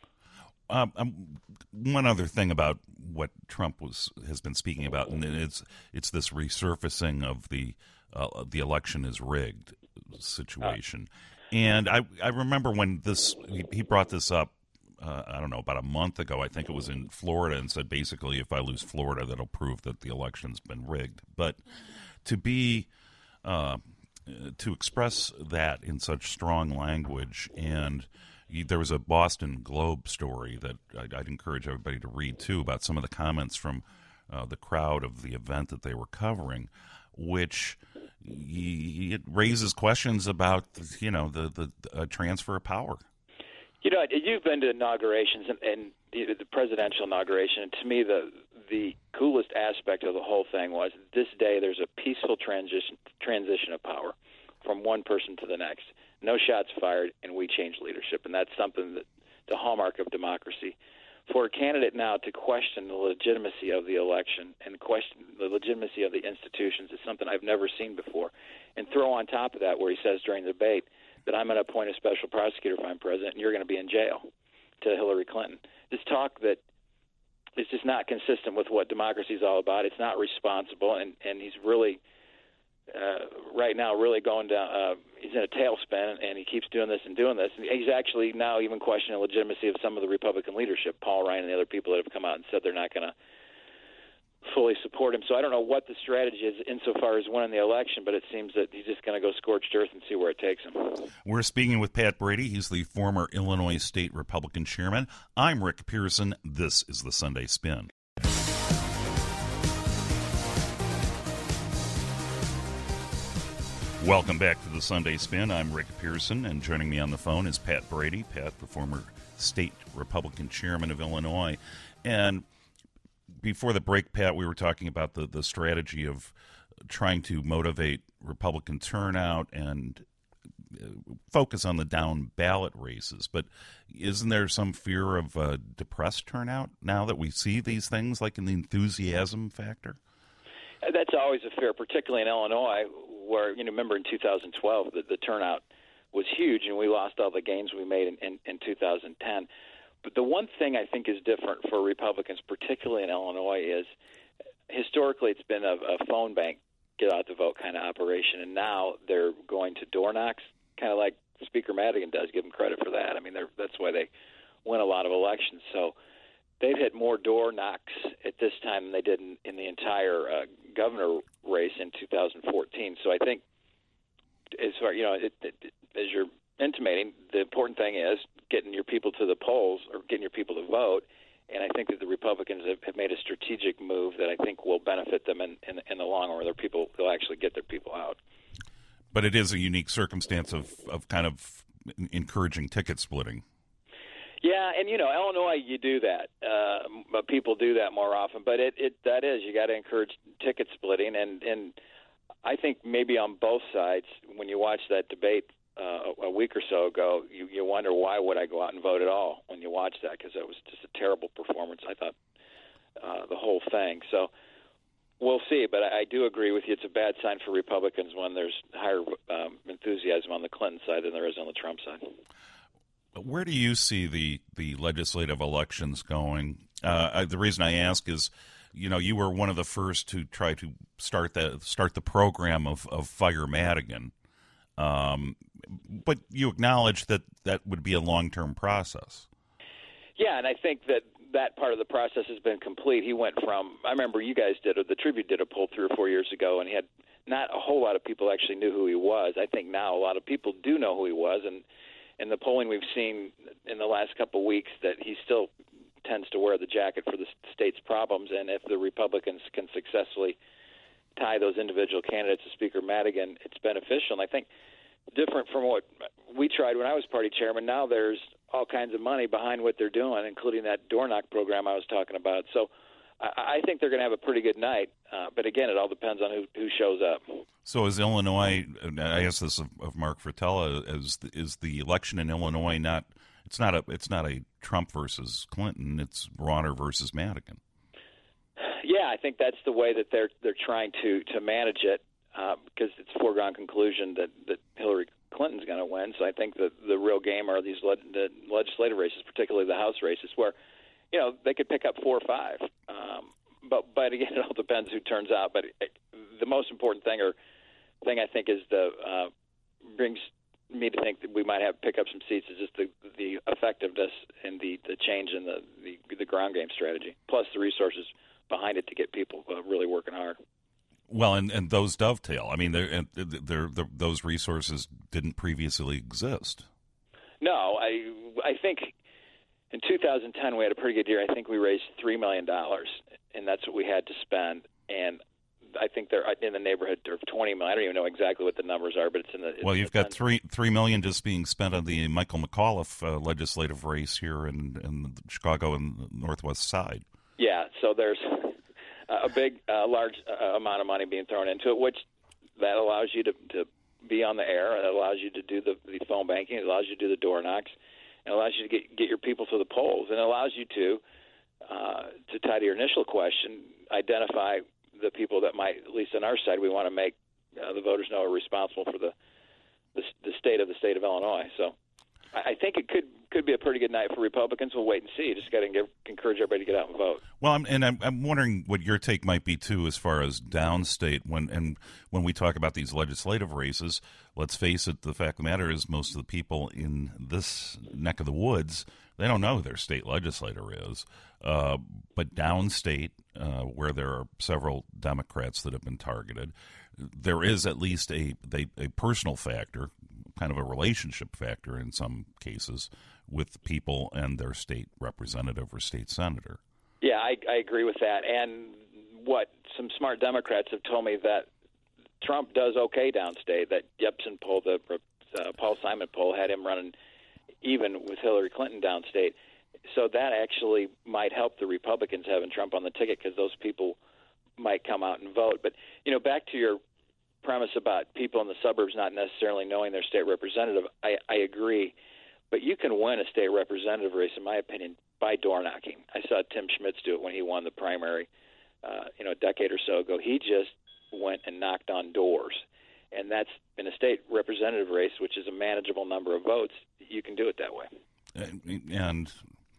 Um, um, one other thing about what Trump was has been speaking about, and it's it's this resurfacing of the uh, the election is rigged situation. Uh, and I I remember when this he, he brought this up, uh, I don't know, about a month ago. I think it was in Florida, and said basically if I lose Florida, that'll prove that the election's been rigged. But to be uh, to express that in such strong language, and there was a Boston Globe story that I'd, I'd encourage everybody to read, too, about some of the comments from uh, the crowd of the event that they were covering, which y- it raises questions about, you know, the, the, the uh, transfer of power. You know, you've been to inaugurations and, and the, the presidential inauguration, and to me the the coolest aspect of the whole thing was this day there's a peaceful transition transition of power from one person to the next. No shots fired, and we change leadership, and that's something that the hallmark of democracy. For a candidate now to question the legitimacy of the election and question the legitimacy of the institutions is something I've never seen before. And throw on top of that where he says during the debate that I'm going to appoint a special prosecutor if I'm president, and you're going to be in jail, to Hillary Clinton. This talk that is just not consistent with what democracy is all about. It's not responsible, and, and he's really – Uh, right now really going down, uh, he's in a tailspin, and he keeps doing this and doing this. And he's actually now even questioning the legitimacy of some of the Republican leadership, Paul Ryan and the other people that have come out and said they're not going to fully support him. So I don't know what the strategy is insofar as winning the election, but it seems that he's just going to go scorched earth and see where it takes him. We're speaking with Pat Brady. He's the former Illinois State Republican chairman. I'm Rick Pearson. This is the Sunday Spin. Welcome back to the Sunday Spin. I'm Rick Pearson, and joining me on the phone is Pat Brady. Pat, the former state Republican chairman of Illinois. And before the break, Pat, we were talking about the, the strategy of trying to motivate Republican turnout and focus on the down ballot races. But isn't there some fear of uh, depressed turnout now that we see these things, like in the enthusiasm factor? That's always a fear, particularly in Illinois, where, you know, remember in two thousand twelve, the, the turnout was huge, and we lost all the gains we made in, in, in two thousand ten. But the one thing I think is different for Republicans, particularly in Illinois, is historically it's been a, a phone bank, get out the vote kind of operation, and now they're going to door knocks, kind of like Speaker Madigan does. Give them credit for that. I mean, that's why they win a lot of elections. So they've hit more door knocks at this time than they did in, in the entire uh, governor race in two thousand fourteen. So I think, as far you know, it, it, as you're intimating, the important thing is getting your people to the polls or getting your people to vote. And I think that the Republicans have, have made a strategic move that I think will benefit them in, in, in the long run. Their people, they'll actually get their people out. But it is a unique circumstance of, of kind of encouraging ticket splitting. Yeah, and you know, Illinois, you do that. Uh, people do that more often, but it, it that is you got to encourage ticket splitting, and and I think maybe on both sides, when you watch that debate uh, a week or so ago, you you wonder why would I go out and vote at all when you watch that, because it was just a terrible performance. I thought uh, the whole thing. So we'll see, but I, I do agree with you. It's a bad sign for Republicans when there's higher um, enthusiasm on the Clinton side than there is on the Trump side. Where do you see the, the legislative elections going? Uh, I, the reason I ask is, you know, you were one of the first to try to start the start the program of, of Fire Madigan, um, but you acknowledge that that would be a long-term process. Yeah, and I think that that part of the process has been complete. He went from, I remember you guys did, or the Tribune did a poll three or four years ago, and he had not a whole lot of people actually knew who he was. I think now a lot of people do know who he was, and in the polling we've seen in the last couple of weeks that he still tends to wear the jacket for the state's problems, and if the Republicans can successfully tie those individual candidates to Speaker Madigan, it's beneficial. And I think different from what we tried when I was party chairman, now there's all kinds of money behind what they're doing, including that door knock program I was talking about. So I think they're going to have a pretty good night, uh, but again, it all depends on who, who shows up. So is Illinois, I asked this of, of Mark Fratella, is, is the election in Illinois not, it's not a it's not a Trump versus Clinton, it's Rauner versus Madigan? Yeah, I think that's the way that they're they're trying to, to manage it, uh, because it's a foregone conclusion that, that Hillary Clinton's going to win. So I think the, the real game are these le- the legislative races, particularly the House races, where you know, they could pick up four or five. Um, but, but again, it all depends who turns out. But it, the most important thing or thing I think is the uh, brings me to think that we might have pick up some seats is just the the effectiveness and the, the change in the, the, the ground game strategy, plus the resources behind it to get people uh, really working hard. Well, and, and those dovetail. I mean, they're, they're, they're, those resources didn't previously exist. No, I I think in two thousand ten, we had a pretty good year. I think we raised three million dollars, and that's what we had to spend. And I think they're in the neighborhood of twenty million dollars. I don't even know exactly what the numbers are, but it's in the it's Well, you've got tens. three $3 million dollars just being spent on the Michael McAuliffe uh, legislative race here in, in Chicago and the Northwest Side. Yeah, so there's a big, uh, large uh, amount of money being thrown into it, which that allows you to, to be on the air. It allows you to do the, the phone banking. It allows you to do the door knocks. It allows you to get get your people to the polls, and it allows you to, uh, to tie to your initial question, identify the people that might, at least on our side, we want to make uh, the voters know are responsible for the, the the state of the state of Illinois. So I, I think it could could be a pretty good night for Republicans. We'll wait and see. Just got to encourage everybody to get out and vote. Well, I'm, and I'm, I'm wondering what your take might be too, as far as downstate. When and when we talk about these legislative races, let's face it. The fact of the matter is, most of the people in this neck of the woods, they don't know who their state legislator is. Uh, but downstate, uh, where there are several Democrats that have been targeted, there is at least a they, a personal factor, kind of a relationship factor in some cases, with people and their state representative or state senator. Yeah, I, I agree with that. And what some smart Democrats have told me that Trump does okay downstate. That Yepsen poll, the uh, Paul Simon poll, had him running even with Hillary Clinton downstate. So that actually might help the Republicans having Trump on the ticket, because those people might come out and vote. But, you know, back to your premise about people in the suburbs not necessarily knowing their state representative, I, I agree. But you can win a state representative race, in my opinion, by door knocking. I saw Tim Schmitz do it when he won the primary, uh, you know, a decade or so ago. He just went and knocked on doors. And that's in a state representative race, which is a manageable number of votes. You can do it that way. And, and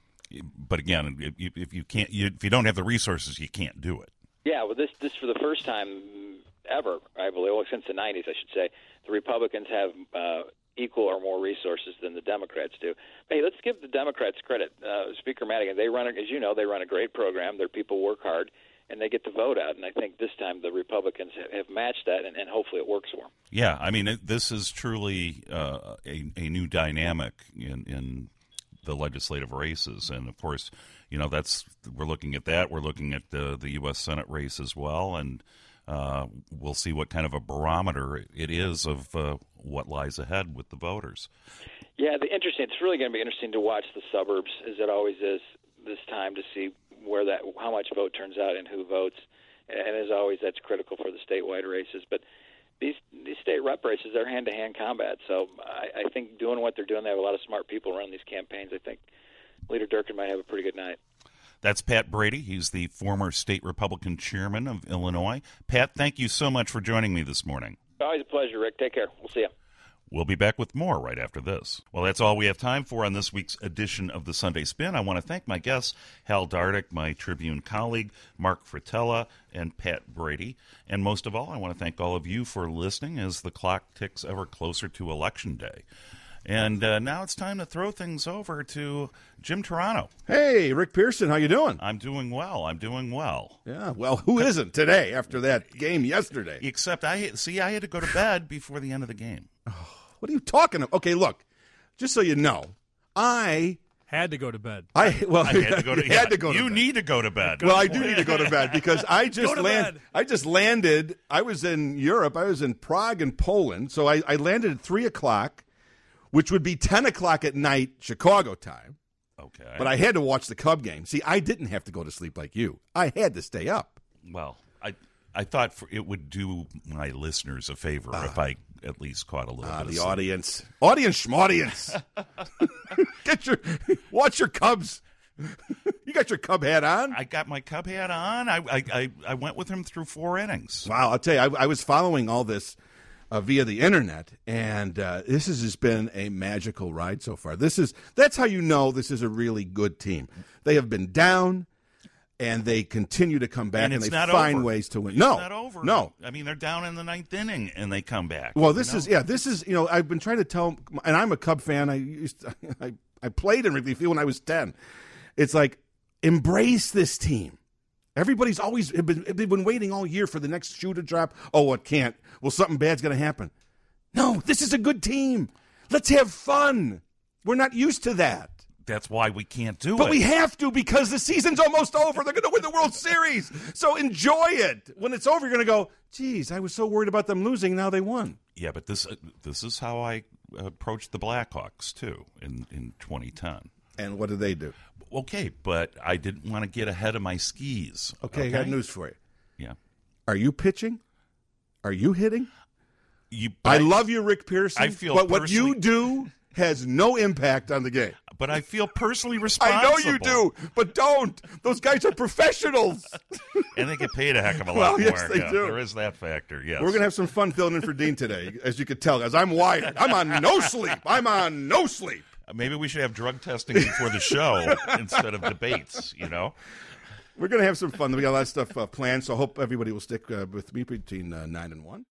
but again, if, if you can't, you, if you don't have the resources, you can't do it. Yeah, well, this this for the first time ever, I believe, well, since the nineties, I should say, the Republicans have uh, equal or more resources than the Democrats do. Hey, let's give the Democrats credit. Uh, Speaker Madigan, they run, as you know, they run a great program. Their people work hard, and they get the vote out. And I think this time the Republicans have matched that, and, and hopefully it works for them. Yeah, I mean, it, this is truly uh, a, a new dynamic in, in the legislative races. And, of course, you know, that's we're looking at that. We're looking at the, the U S Senate race as well. And uh, we'll see what kind of a barometer it is of uh, what lies ahead with the voters. Yeah, the interesting. It's really going to be interesting to watch the suburbs, as it always is this time, to see where that, how much vote turns out and who votes. And as always, that's critical for the statewide races. But these these state rep races, they're hand-to-hand combat. So I, I think doing what they're doing, they have a lot of smart people running these campaigns. I think Leader Durkin might have a pretty good night. That's Pat Brady. He's the former state Republican chairman of Illinois. Pat, thank you so much for joining me this morning. Always a pleasure, Rick. Take care. We'll see you. We'll be back with more right after this. Well, that's all we have time for on this week's edition of the Sunday Spin. I want to thank my guests, Hal Dardick, my Tribune colleague, Mark Fratella, and Pat Brady. And most of all, I want to thank all of you for listening as the clock ticks ever closer to Election Day. And uh, now it's time to throw things over to Jim Turano. Hey, Rick Pearson, how you doing? I'm doing well. I'm doing well. Yeah, well, who isn't today after that game yesterday? Except I see I had to go to bed before the end of the game. What are you talking about? Okay, look, just so you know, I had to go to bed. I well, I had to go to, you yeah, had to go. You to need to go to bed. Well, I do need to go to bed because I just landed. bed. I just landed. I was in Europe. I was in Prague and Poland. So I, I landed at three o'clock, which would be ten o'clock at night Chicago time. Okay. But I had to watch the Cub game. See, I didn't have to go to sleep like you. I had to stay up. Well, I I thought for, it would do my listeners a favor uh, if I at least caught a little uh, bit of the sleep. audience, audience, schmaudience. Get your watch your Cubs. You got your Cub hat on. I got my Cub hat on. I I I, I went with him through four innings. Wow, I'll tell you, I, I was following all this uh, via the internet, and uh, this has just been a magical ride so far. This is that's how you know this is a really good team. They have been down. And they continue to come back, and, and it's they not find over. ways to win. It's no, not over. no. I mean, they're down in the ninth inning, and they come back. Well, this you know? is yeah. This is you know I've been trying to tell, and I'm a Cub fan. I used to, I I played in Wrigley Field when I was ten. It's like embrace this team. Everybody's always been they've been waiting all year for the next shoe to drop. Oh, it can't. Well, something bad's going to happen. No, this is a good team. Let's have fun. We're not used to that. That's why we can't do but it. But we have to because the season's almost over. They're going to win the World Series. So enjoy it. When it's over, you're going to go, geez, I was so worried about them losing. Now they won. Yeah, but this uh, this is how I approached the Blackhawks, too, in, in twenty ten. And what did they do? Okay, but I didn't want to get ahead of my skis. Okay, okay? I got news for you. Yeah. Are you pitching? Are you hitting? You. I, I love you, Rick Pearson. I feel But what you do has no impact on the game. But I feel personally responsible. I know you do, but don't. Those guys are professionals. And they get paid a heck of a lot well, more. Yes, they yeah, do. There is that factor, yes. We're going to have some fun filling in for Dean today, as you could tell, as I'm wired. I'm on no sleep. I'm on no sleep. Maybe we should have drug testing before the show instead of debates, you know? We're going to have some fun. We got a lot of stuff uh, planned, so I hope everybody will stick uh, with me between uh, nine and one.